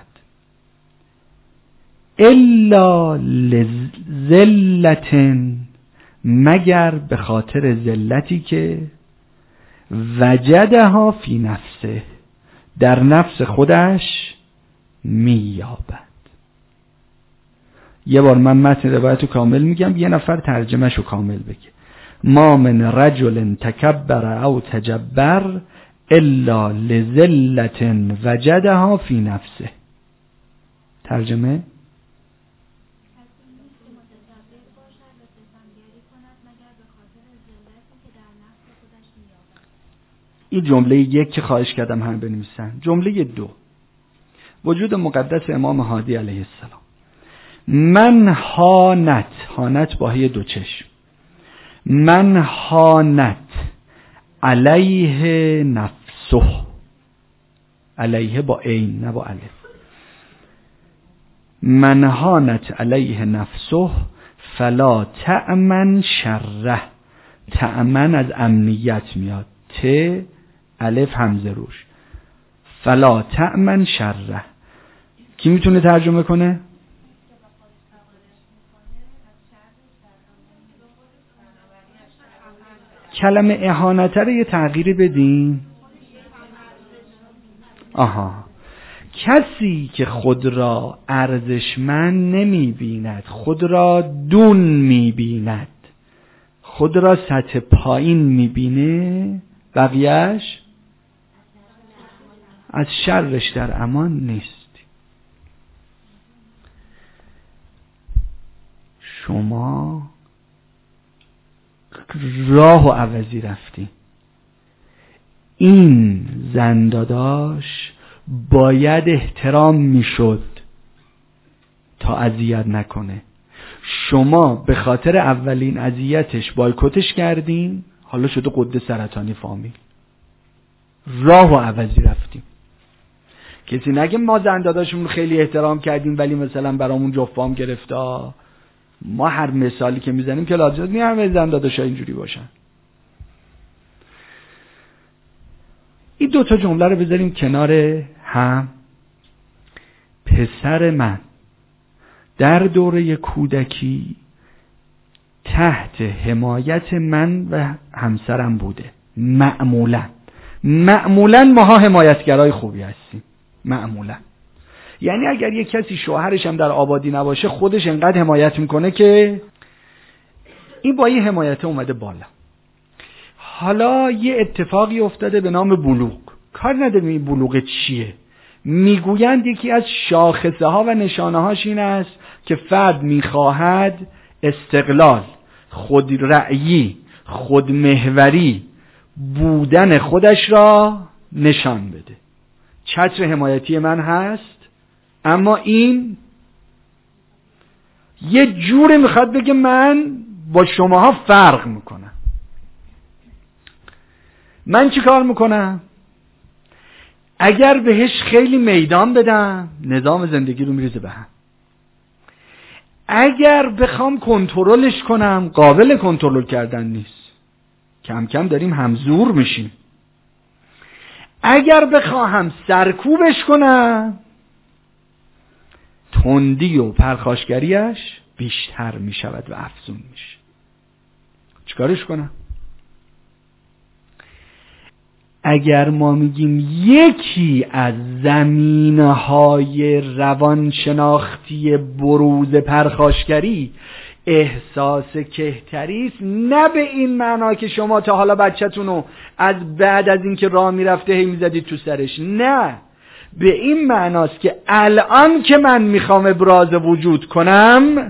الا لذلت، مگر به خاطر ذلتی که وجدها فی نفسه، در نفس خودش مییابد. یه بار من متن روایت رو کامل میگم، یه نفر ترجمهش رو کامل بگه. ما من رجل تکبر او تجبر الا لذلت وجدها فی نفسه. ترجمه این جمله یک که خواهش کردم هم بنویسن. جمله دو، وجود مقدس امام هادی علیه السلام. من هانت، هانت با هی دو چشم، من هانت علیه نفسه، علیه با عین نه با الف، من هانت علیه نفسه فلا تأمن شره، تأمن از امنیت میاد، ت الف همزه روش، فلا تأمن شره. کی میتونه ترجمه کنه؟ کلمه اهانت رو یه تغییری بدین. آها، کسی که خود را ارزشمند نمی بیند، خود را دون می بیند، خود را سطح پایین می بینه، بقیهش از شرش در امان نیست. شما راه و عوضی رفتی. این زنداداش باید احترام میشد تا اذیت نکنه. شما به خاطر اولین اذیتش بایکوتش کردین، حالا شده غده سرطانی فامیل. راه و عوضی رفتیم. کسی نگه ما زنداداشمون خیلی احترام کردیم ولی مثلا برامون جفام گرفته. ما هر مثالی که میزنیم که لازم نیست همه زنداداشا اینجوری باشن. این دو تا جمله رو بذاریم کنار هم. پسر من در دوره کودکی تحت حمایت من و همسرم بوده. معمولا معمولا ماها حمایتگرای خوبی هستیم. معمولا یعنی اگر یک کسی شوهرش هم در آبادی نباشه خودش انقدر حمایت میکنه که این با این حمایت اومده بالا. حالا یه اتفاقی افتاده به نام بلوغ. کار نداریم این بلوغ چیه. میگویند یکی از شاخصه ها و نشانه هاش این است که فرد میخواهد استقلال، خودرأیی، خودمحوری بودن خودش را نشان بده. چتر حمایتی من هست، اما این یه جوری میخواد بگه من با شماها فرق میکنم. من چی کار میکنم؟ اگر بهش خیلی میدان بدم نظام زندگی رو میریزه به هم. اگر بخوام کنترلش کنم قابل کنترل کردن نیست. کم کم داریم همزور میشیم. اگر بخواهم سرکوبش کنم تندی و پرخاشگریش بیشتر میشود و افزون میشه. چیکارش کنم؟ اگر ما میگیم یکی از زمینه‌های روانشناختی بروز پرخاشگری احساس کهتری است، نه به این معنا که شما تا حالا بچه‌تون رو از بعد از اینکه راه میرفته هی میزدید تو سرش، نه، به این معناست که الان که من میخوام ابراز وجود کنم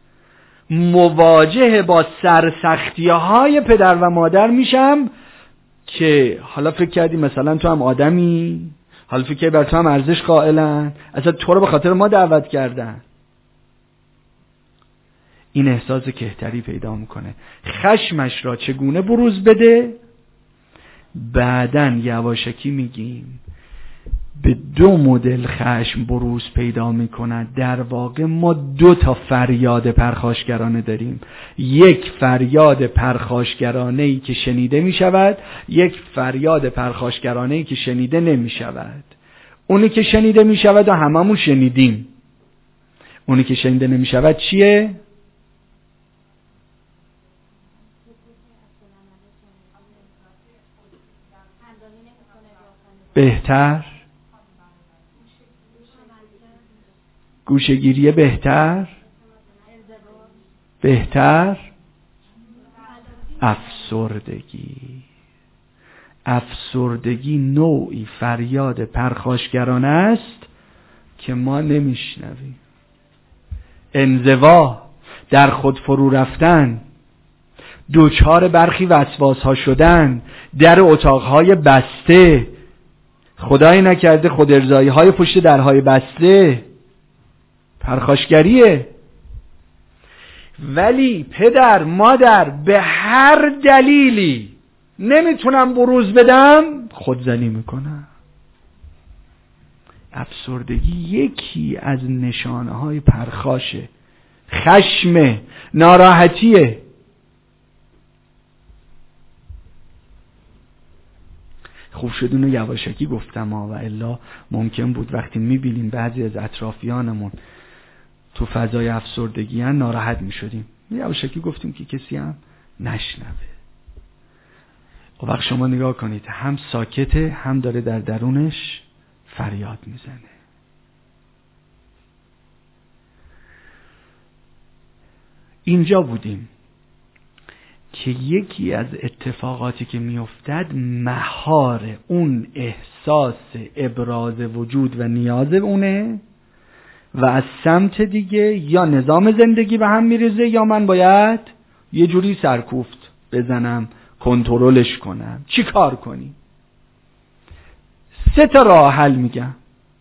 مواجه با سرسختی‌های پدر و مادر میشم که حالا فکر کردی مثلا تو هم آدمی، حالا فکر کردی بر تو هم ارزش قائلن، اصلا تو رو به خاطر ما دعوت کردن. این احساس کهتری پیدا میکنه. خشمش را چگونه بروز بده؟ بعدن یواشکی میگیم به دو مدل خشم بروز پیدا میکند. در واقع ما دو تا فریاد پرخاشگرانه داریم، یک فریاد پرخاشگرانه ای که شنیده میشود، یک فریاد پرخاشگرانه ای که شنیده نمیشود. اونی که شنیده میشود و هممون شنیدیم. اونی که شنیده نمیشود چیه؟ بهتر گوشه‌گیری، بهتر بهتر افسردگی. افسردگی نوعی فریاد پرخاشگرانه است که ما نمیشنویم. انزوا، در خود فرو رفتن، دوچار برخی وسواس ها شدن، در اتاقهای بسته، خدایی نکرده خود ارضایی های پشت درهای بسته، پرخاشگریه. ولی پدر مادر به هر دلیلی نمیتونم بروز بدم، خودزنی میکنم. افسردگی یکی از نشانه های پرخاشه، خشم، ناراحتیه. خوب شد اونو یواشکی گفتم ها، و الا ممکن بود وقتی میبینیم بعضی از اطرافیانمون تو فضای افسردگی هن ناراحت میشدیم. یواشکی گفتیم که کسی هم نشنوه. وقت شما نگاه کنید، هم ساکته هم داره در درونش فریاد میزنه. اینجا بودیم که یکی از اتفاقاتی که میافتد مهار اون احساس ابراز وجود و نیاز اونه، و از سمت دیگه یا نظام زندگی به هم میریزه یا من باید یه جوری سرکوفت بزنم، کنترلش کنم. چی کار کنی؟ سه تا راه حل میگم.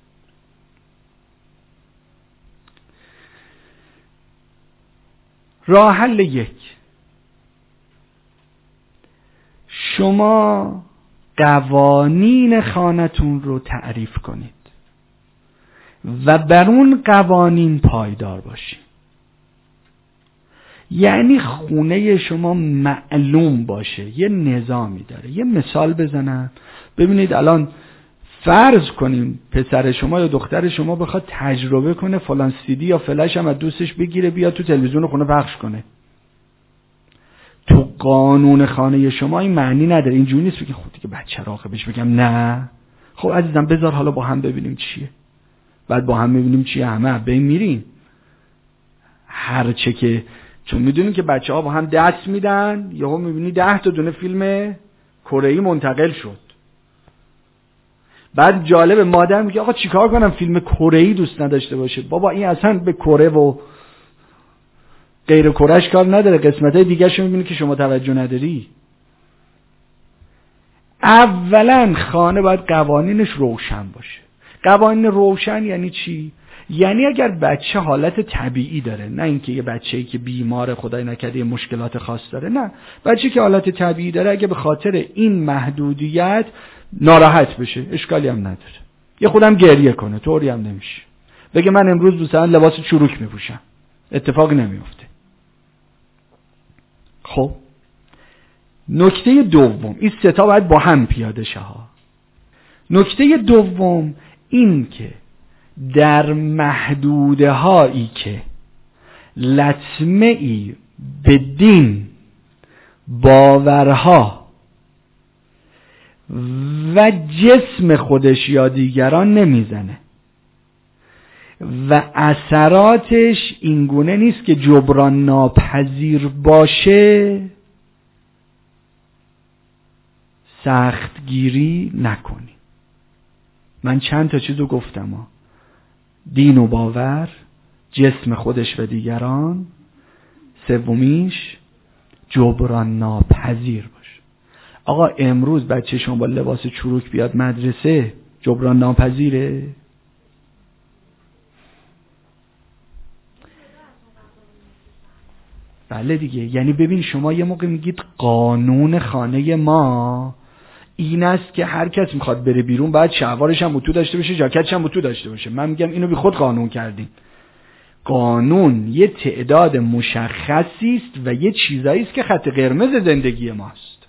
راه حل یک، شما قوانین خانتون رو تعریف کنید و بر اون قوانین پایدار باشید. یعنی خونه شما معلوم باشه، یه نظامی داره. یه مثال بزنم، ببینید الان فرض کنیم پسر شما یا دختر شما بخواد تجربه کنه فلان سیدی یا فلش هم از دوستش بگیره بیاد تو تلویزیون خونه پخش کنه. تو قانون خانه شما این معنی نداره. اینجوری نیست بگی خب دیگه بچه راقه بهش بگم نه، خب عزیزم بذار حالا با هم ببینیم چیه، بعد با هم ببینیم چیه، همه به این میریم. هرچه که چون میدونیم که بچه ها با هم دست میدن، یهو میبینی ده تا دونه فیلم کره‌ای منتقل شد. بعد جالب مادر میگه آقا چیکار کنم فیلم کره‌ای دوست نداشته باشه؟ بابا این اصلا به کره و غیر کره‌اش کار نداره، قسمت‌های دیگه‌ش رو می‌بینی که شما توجه نداری. اولا خانه باید قوانینش روشن باشه. قوانین روشن یعنی چی؟ یعنی اگر بچه حالت طبیعی داره، نه اینکه یه بچه‌ای که بیمار خدای نکرده یه مشکلات خاص داره، نه، بچه‌ای که حالت طبیعی داره اگه به خاطر این محدودیت ناراحت بشه اشکالی هم نداره. یه خودم گریه کنه، طوری هم نمیشه. بگه من امروز مثلا لباس چروک میپوشم، اتفاقی نمیفته. خب نکته دوم، این سه تا باید با هم پیاده شه ها. نکته دوم این که در محدوده هایی که لطمه ای به دین، باورها و جسم خودش یا دیگران نمیزنه و اثراتش اینگونه نیست که جبران ناپذیر باشه، سختگیری نکنی. من چند تا چیزو گفتم ها. دین و باور، جسم خودش و دیگران، سومیش جبران ناپذیر باشه. آقا امروز بچه شما با لباس چروک بیاد مدرسه، جبران ناپذیره؟ بله دیگه. یعنی ببین شما یه موقع میگید قانون خانه ما این است که هر کس میخواد بره بیرون باید شلوارش هم اتو داشته باشه، جاکتش هم اتو داشته باشه. من میگم اینو بی خود قانون کردیم. قانون یه تعداد مشخصی است و یه چیزایی است که خط قرمز زندگی ماست،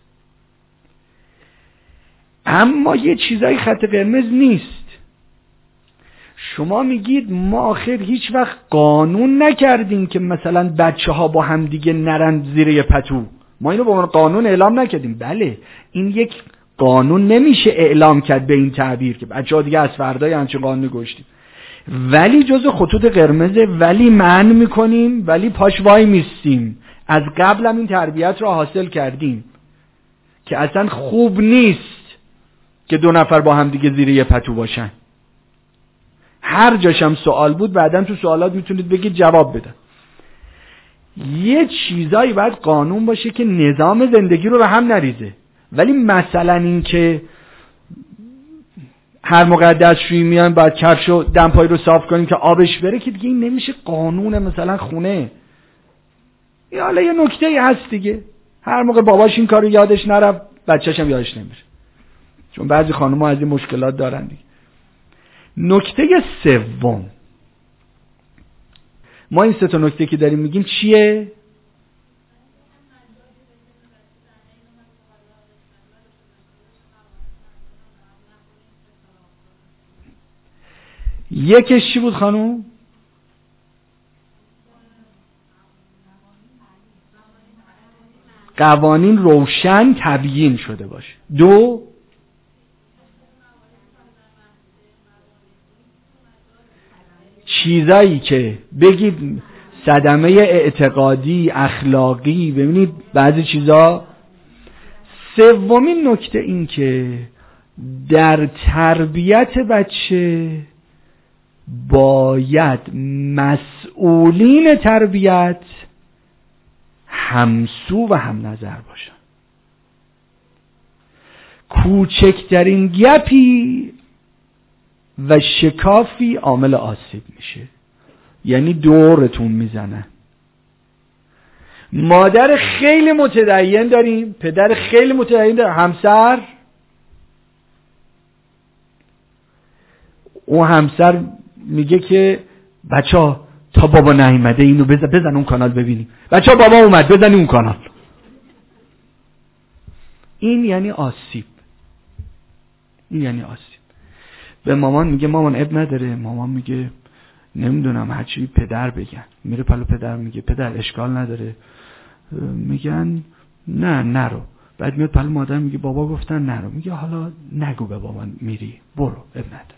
اما یه چیزایی خط قرمز نیست. شما میگید ما آخر هیچ وقت قانون نکردیم که مثلا بچه ها با هم دیگه نرن زیر یه پتو، ما اینو به عنوان قانون اعلام نکردیم. بله این یک قانون نمیشه اعلام کرد به این تعبیر که بچه ها دیگه از فردای همچین قانونی گشتیم، ولی جزء خطوط قرمزه، ولی منع میکنیم، ولی پاش وای میستیم. از قبل هم این تربیت رو حاصل کردیم که اصلا خوب نیست که دو نفر با هم دیگه زیر یه پتو باشن. هر جاشم سوال بود بعداً تو سوالات میتونید بگید جواب بدن. یه چیزایی باید قانون باشه که نظام زندگی رو به هم نریزه، ولی مثلا این که هر موقع دستشویی میایم باید کفش و دمپایی رو صاف کنیم که آبش بره، که دیگه این نمیشه قانون مثلا خونه. یا حالا یه نکته هست دیگه، هر موقع باباش این کارو یادش نرفت بچه‌ش هم یادش نمیره، چون بعضی خانم‌ها از این مشکلات دارن دیگه. نکته سوم، ما این سه تا نکته که داریم میگیم چیه؟ یکش چی بود خانوم؟ قوانین روشن تبیین شده باشه. دو، چیزایی که بگید صدمه اعتقادی، اخلاقی، ببینید بعضی چیزا. سومین نکته این که در تربیت بچه باید مسئولین تربیت همسو و هم نظر باشن. کوچکترین گپی و شکافی عامل آسیب میشه، یعنی دورتون میزنن. مادر خیلی متدین داریم، پدر خیلی متدین داریم، همسر، اون همسر میگه که بچه ها تا بابا نیومده اینو بزن, بزن اون کانال ببینیم، بچه ها بابا اومد بزن اون کانال. این یعنی آسیب، این یعنی آسیب. به مامان میگه مامان اب نداره، مامان میگه نمیدونم هرچی پدر بگن، میره پلو پدر میگه پدر اشکال نداره، میگن نه نرو. بعد میاد پلو مادر میگه بابا گفتن نرو، میگه حالا نگو به بابا میری، برو اب نداره.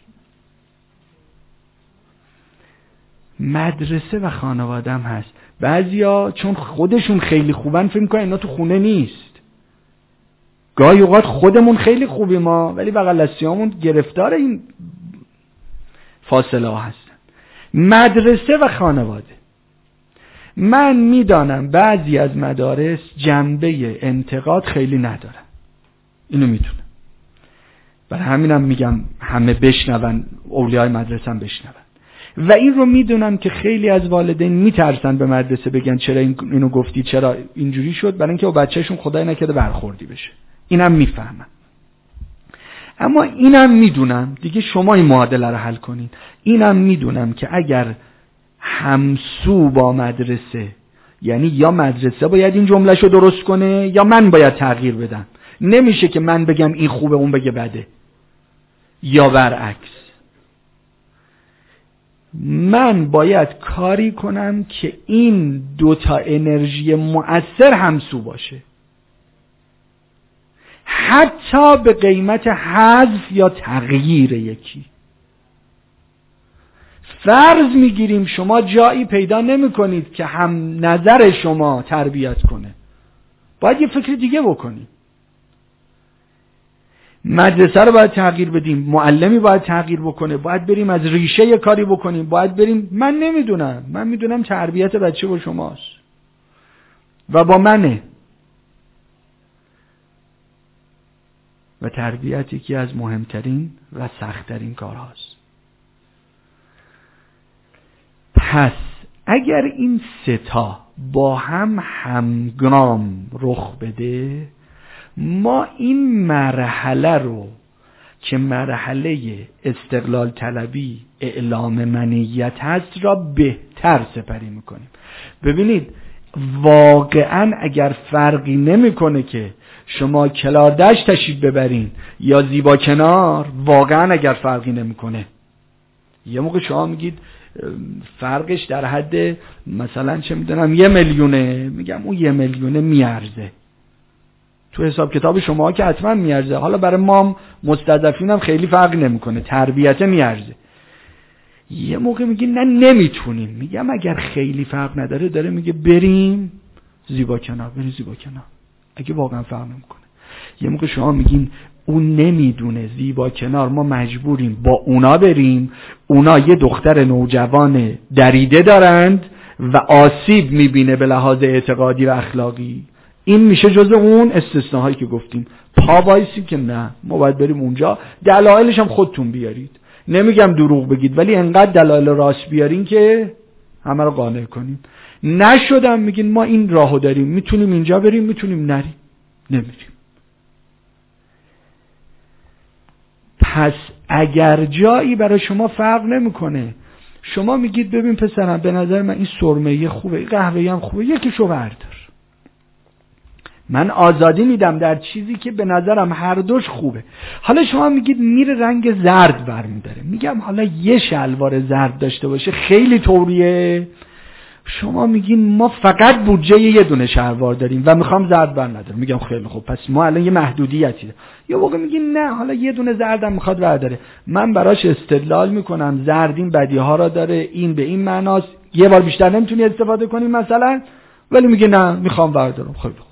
مدرسه و خانواده هم هست. بعضیا چون خودشون خیلی خوبن فکر میکنن اینا تو خونه نیست. گاهی اوقات خودمون خیلی خوبیم ما، ولی بغل دستیامون گرفتار این فاصله ها هستن. مدرسه و خانواده، من میدانم بعضی از مدارس جنبه انتقاد خیلی ندارن، اینو میدونم، برای همینم میگم همه بشنون، اولیای مدرسه هم بشنون. و این رو میدونم که خیلی از والدین میترسن به مدرسه بگن چرا اینو گفتی، چرا اینجوری شد، برای اینکه با بچهشون خدای نکرده برخوردی بشه. اینم میفهمم، اما اینم میدونم دیگه شما این معادله رو حل کنین. اینم میدونم که اگر همسو با مدرسه، یعنی یا مدرسه باید این جمله‌شو رو درست کنه یا من باید تغییر بدم. نمیشه که من بگم این خوبه اون بگه بده، یا برعکس. من باید کاری کنم که این دوتا انرژی مؤثر همسو باشه، حتی به قیمت حذف یا تغییر یکی. فرض میگیریم شما جایی پیدا نمی کنید که هم نظر شما تربیت کنه، باید یه فکر دیگه بکنیم. مدرسه رو باید تغییر بدیم، معلمی باید تغییر بکنه، باید بریم از ریشه یه کاری بکنیم، باید بریم. من نمیدونم، من میدونم تربیت بچه با شماست و با منه، و تربیت یکی از مهمترین و سختترین کارهاست. پس اگر این سه تا با هم همگام رخ بده، ما این مرحله رو که مرحله استقلال طلبی اعلام منیت هست را بهتر سپری میکنیم. ببینید واقعا اگر فرقی نمیکنه که شما کلاردشت تشریف ببرین یا زیبا کنار، واقعا اگر فرقی نمیکنه. یه موقع شما میگید فرقش در حد مثلا چه میدونم یه میلیونه، میگم اون یه میلیونه میارزه تو حساب کتاب شما که حتما میارزه، حالا برای ما مستضعفین هم خیلی فرق نمیکنه، تربیت میارزه. یه موقع میگی نه نمیتونیم، میگم اگر خیلی فرق نداره، داره میگه بریم زیبا کنار، بریم زیبا کنار اگه واقعا فرق نمیکنه. یه موقع شما میگین اون نمیدونه زیبا کنار، ما مجبوریم با اونا بریم، اونا یه دختر نوجوان دریده دارند و آسیب میبینه به لحاظ اعتقادی و اخلاقی. این میشه جز اون استثناهایی که گفتیم. پا وایسیم که نه، ما باید بریم اونجا، دلایلش هم خودتون بیارید، نمیگم دروغ بگید، ولی انقدر دلایل راست بیارین که همه رو قانع کنیم. نشدم میگین ما این راهو داریم، میتونیم اینجا بریم، میتونیم نریم، نمیریم. پس اگر جایی برای شما فرق نمیکنه، شما میگید ببین پسرم به نظر من این سرمه‌ای خوبه، این قهوه‌ای هم خوبه، یکیشو بردار. من آزادی میدم در چیزی که به نظرم هر دوش خوبه. حالا شما میگید میره رنگ زرد برمیداره، میگم حالا یه شلوار زرد داشته باشه خیلی طوریه. شما میگین ما فقط بودجه یه دونه شلوار داریم و میخوام زرد بر ندارم، میگم خیلی خوب، پس ما الان یه محدودیتی داریم. یا موقع میگین نه حالا یه دونه زردم میخواد برداره، من براش استدلال میکنم زرد این بدی ها را داره، این به این معناست، یه بار بیشتر نمیتونی استفاده کنی مثلا، ولی میگه نه میخوام بردارم. خیلی خوب،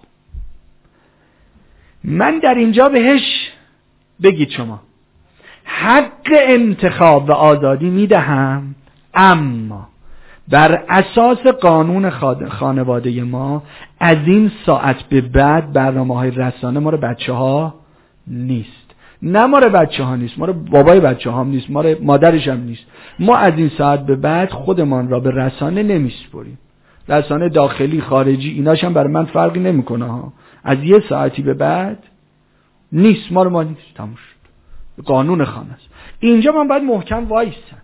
من در اینجا بهش بگید شما حق انتخاب و آزادی میدهم، اما بر اساس قانون خانواده ما از این ساعت به بعد برنامه های رسانه ما رو بچه ها نیست. نه ما رو بچه ها نیست، ما رو بابای بچه ها هم نیست، ما رو مادرش هم نیست. ما از این ساعت به بعد خودمان را به رسانه نمیسپریم. رسانه داخلی خارجی ایناش هم برای من فرقی نمیکنه ها. از یه ساعتی به بعد نیست، ما رو ما نیست، تموم شد. قانون خانه است. اینجا من باید محکم وایسم.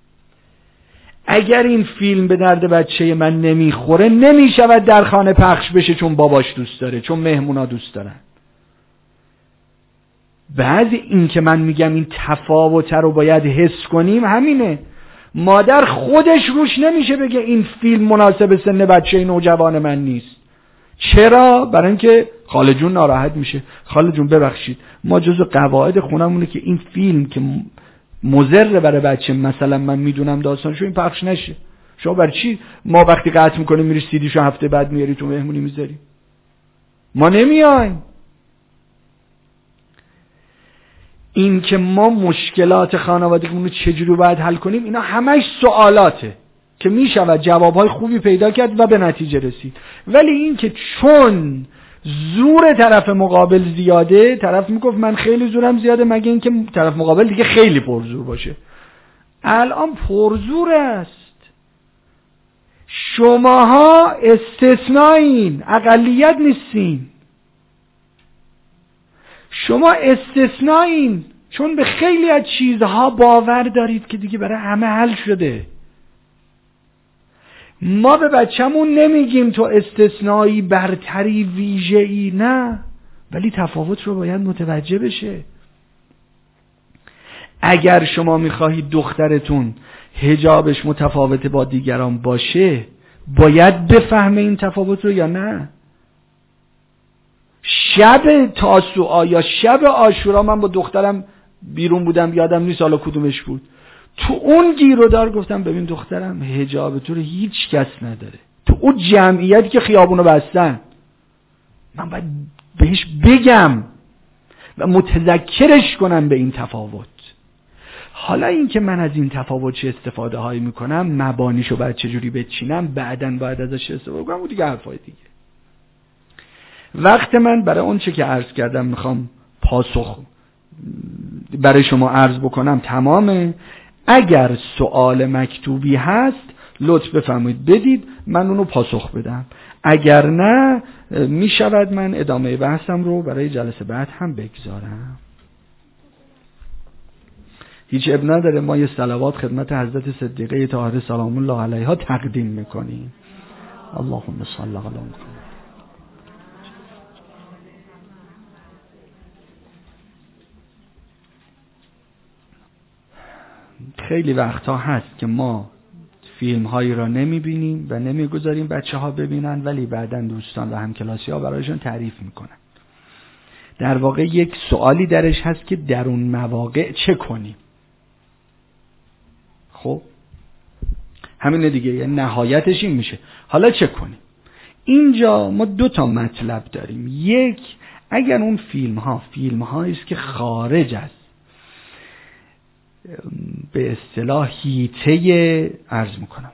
اگر این فیلم به درد بچه من نمیخوره، نمیشود در خانه پخش بشه چون باباش دوست داره، چون مهمونا دوست دارن. بعد این که من میگم این تفاوت رو باید حس کنیم همینه. مادر خودش روش نمیشه بگه این فیلم مناسب سن بچه نوجوان من نیست. چرا؟ برای اینکه خاله جون ناراحت میشه. خاله جون ببخشید، ما جزو قواعد خونمونه که این فیلم که مضر برای بچه مثلا من میدونم داستانشو این پخش نشه. شما برای چی ما وقتی قطع میکنیم میری سیدیشو هفته بعد میاری تو مهمونی میذاری؟ ما نمیایم. این که ما مشکلات خانوادگیمون رو چجوری باید حل کنیم، اینا همش سوالاته که میشود جوابهای خوبی پیدا کرد و به نتیجه رسید. ولی این که چون زور طرف مقابل زیاده، طرف میگفت من خیلی زورم زیاده، مگه این که طرف مقابل دیگه خیلی پرزور باشه. الان پرزور است. شماها استثنائین، اقلیت نیستین. شما استثنائین چون به خیلی از چیزها باور دارید که دیگه برای همه حل شده. ما به بچه‌مون نمیگیم تو استثنایی، برتری، ویژه‌ای، نه، ولی تفاوت رو باید متوجه بشه. اگر شما میخواهید دخترتون حجابش متفاوت با دیگران باشه، باید بفهمه این تفاوت رو یا نه. شب تاسوعا یا شب عاشورا من با دخترم بیرون بودم، یادم نیست حالا کدومش بود، تو اون گیرودار گفتم ببین دخترم، حجاب تو رو هیچ کس نداره، تو اون جمعیتی که خیابونو بستن من باید بهش بگم و متذکرش کنم به این تفاوت. حالا این که من از این تفاوت چه استفاده هایی میکنم، مبانیشو باید چجوری بچینم، بعدن باید ازش استفاده کنم، و دیگه حرفای دیگه. وقت من برای اون چه که عرض کردم میخوام پاسخ برای شما عرض بکنم تمامه. اگر سوال مکتوبی هست لطف بفرمایید بدید، من اونو پاسخ بدم. اگر نه میشود من ادامه بحثم رو برای جلسه بعد هم بگذارم. هیچ اب نداره، ما یه صلوات خدمت حضرت صدیقه طاهره سلام الله علیها تقدیم میکنیم. اللهم صل علی محمد. خیلی وقتا هست که ما فیلم هایی را نمیبینیم و نمیگذاریم بچه ها ببینن، ولی بعداً دوستان و همکلاسی ها برایشون تعریف میکنن. در واقع یک سوالی درش هست که در اون مواقع چه کنیم. خب همینه دیگه، یعنی نهایتش این میشه حالا چه کنیم. اینجا ما دو تا مطلب داریم. یک، اگر اون فیلم ها فیلم هایی است که خارج از به اصطلاح هیته عرض میکنم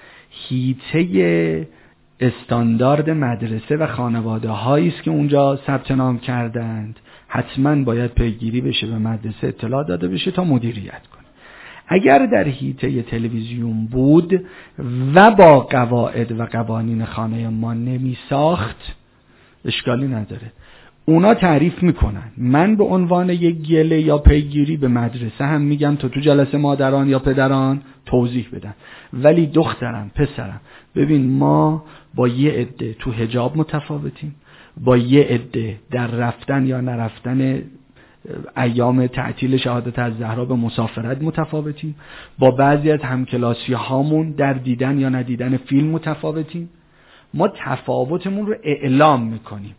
هیته استاندارد مدرسه و خانواده هایی است که اونجا ثبت نام کردند، حتما باید پیگیری بشه، به مدرسه اطلاع داده بشه تا مدیریت کنه. اگر در حیطه تلویزیون بود و با قواعد و قوانین خانه ما نمی ساخت، اشکالی نداره، اونا تعریف میکنن. من به عنوان یک گله یا پیگیری به مدرسه هم میگم تو تو جلسه مادران یا پدران توضیح بدن. ولی دخترم پسرم ببین، ما با یه عده تو حجاب متفاوتیم، با یه عده در رفتن یا نرفتن ایام تعطیل شهادت از زهرا به مسافرت متفاوتیم، با بعضی از همکلاسی هامون در دیدن یا ندیدن فیلم متفاوتیم. ما تفاوتمون رو اعلام میکنیم.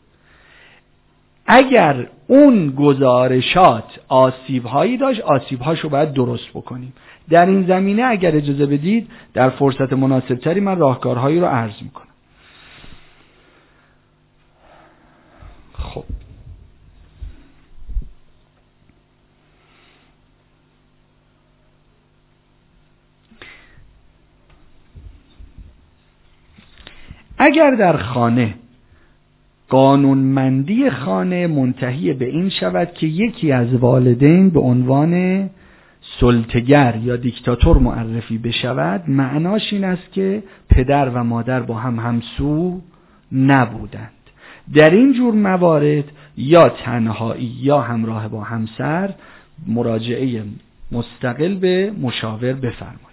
اگر اون گزارشات آسیب هایی داشت، آسیب هاشو باید درست بکنیم. در این زمینه اگر اجازه بدید در فرصت مناسب تری من راهکارهایی رو عرض میکنم. خب اگر در خانه قانونمندی خانه منتهی به این شود که یکی از والدین به عنوان سلطه‌گر یا دیکتاتور معرفی بشود، معناش این است که پدر و مادر با هم همسو نبودند. در این جور موارد یا تنهایی یا همراه با همسر مراجعه مستقل به مشاور بفرمایید.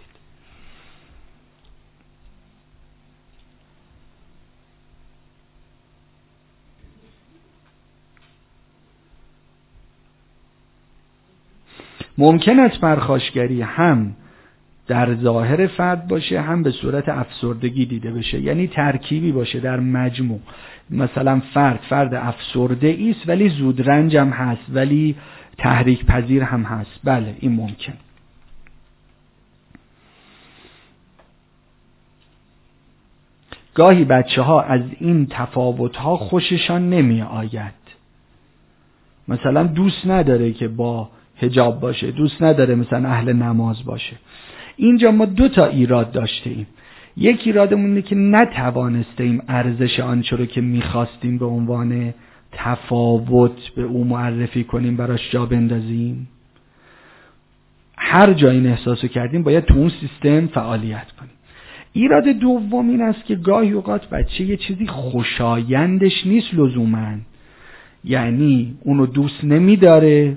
ممکن است پرخاشگری هم در ظاهر فرد باشه، هم به صورت افسردگی دیده بشه، یعنی ترکیبی باشه در مجموع. مثلا فرد فرد افسرده ایست ولی زودرنج هم هست، ولی تحریک پذیر هم هست. بله این ممکن. گاهی بچه ها از این تفاوت ها خوششان نمی آید. مثلا دوست نداره که با حجاب باشه، دوست نداره مثلا اهل نماز باشه. اینجا ما دو تا ایراد داشته ایم. یک ایرادمون اینه که نتوانسته ایم ارزش آنچه رو که میخواستیم به عنوان تفاوت به او معرفی کنیم، براش جا بندازیم. هر جا این احساسو کردیم باید تو اون سیستم فعالیت کنیم. ایراد دوم این است که گاهی اوقات بچه یه چیزی خوشایندش نیست لزوماً، یعنی اونو دوست نمیداره،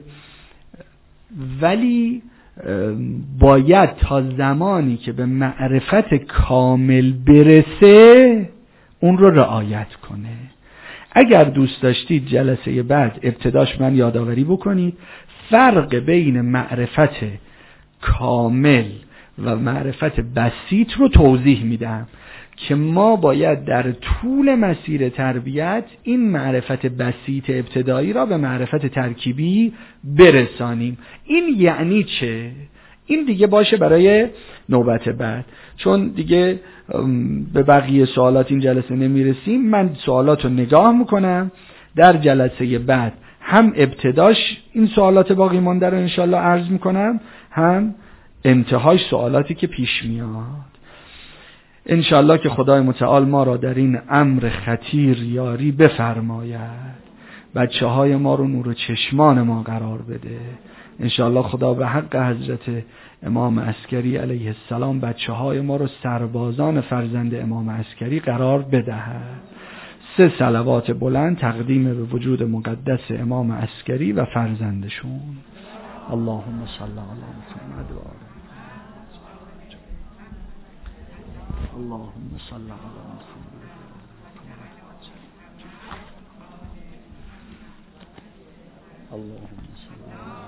ولی باید تا زمانی که به معرفت کامل برسه اون رو رعایت کنه. اگر دوست داشتید جلسه بعد ابتداش من یادآوری بکنید فرق بین معرفت کامل و معرفت بسیط رو توضیح میدم که ما باید در طول مسیر تربیت این معرفت بسیط ابتدایی را به معرفت ترکیبی برسانیم. این یعنی چه؟ این دیگه باشه برای نوبت بعد، چون دیگه به بقیه سوالات این جلسه نمیرسیم. من سوالات رو نگاه میکنم، در جلسه بعد هم ابتداش این سوالات باقی مانده رو انشالله عرض میکنم، هم انتهاش سوالاتی که پیش میاد. انشالله که خدای متعال ما را در این امر خطیر یاری بفرماید، بچه های ما رو نور چشمان ما قرار بده. انشالله خدا به حق حضرت امام عسکری علیه السلام بچه های ما رو سربازان فرزند امام عسکری قرار بدهد. سه صلوات بلند تقدیم به وجود مقدس امام عسکری و فرزندشون. اللهم صل علی محمد و آل اللهم صل علی محمد. اللهم صل علی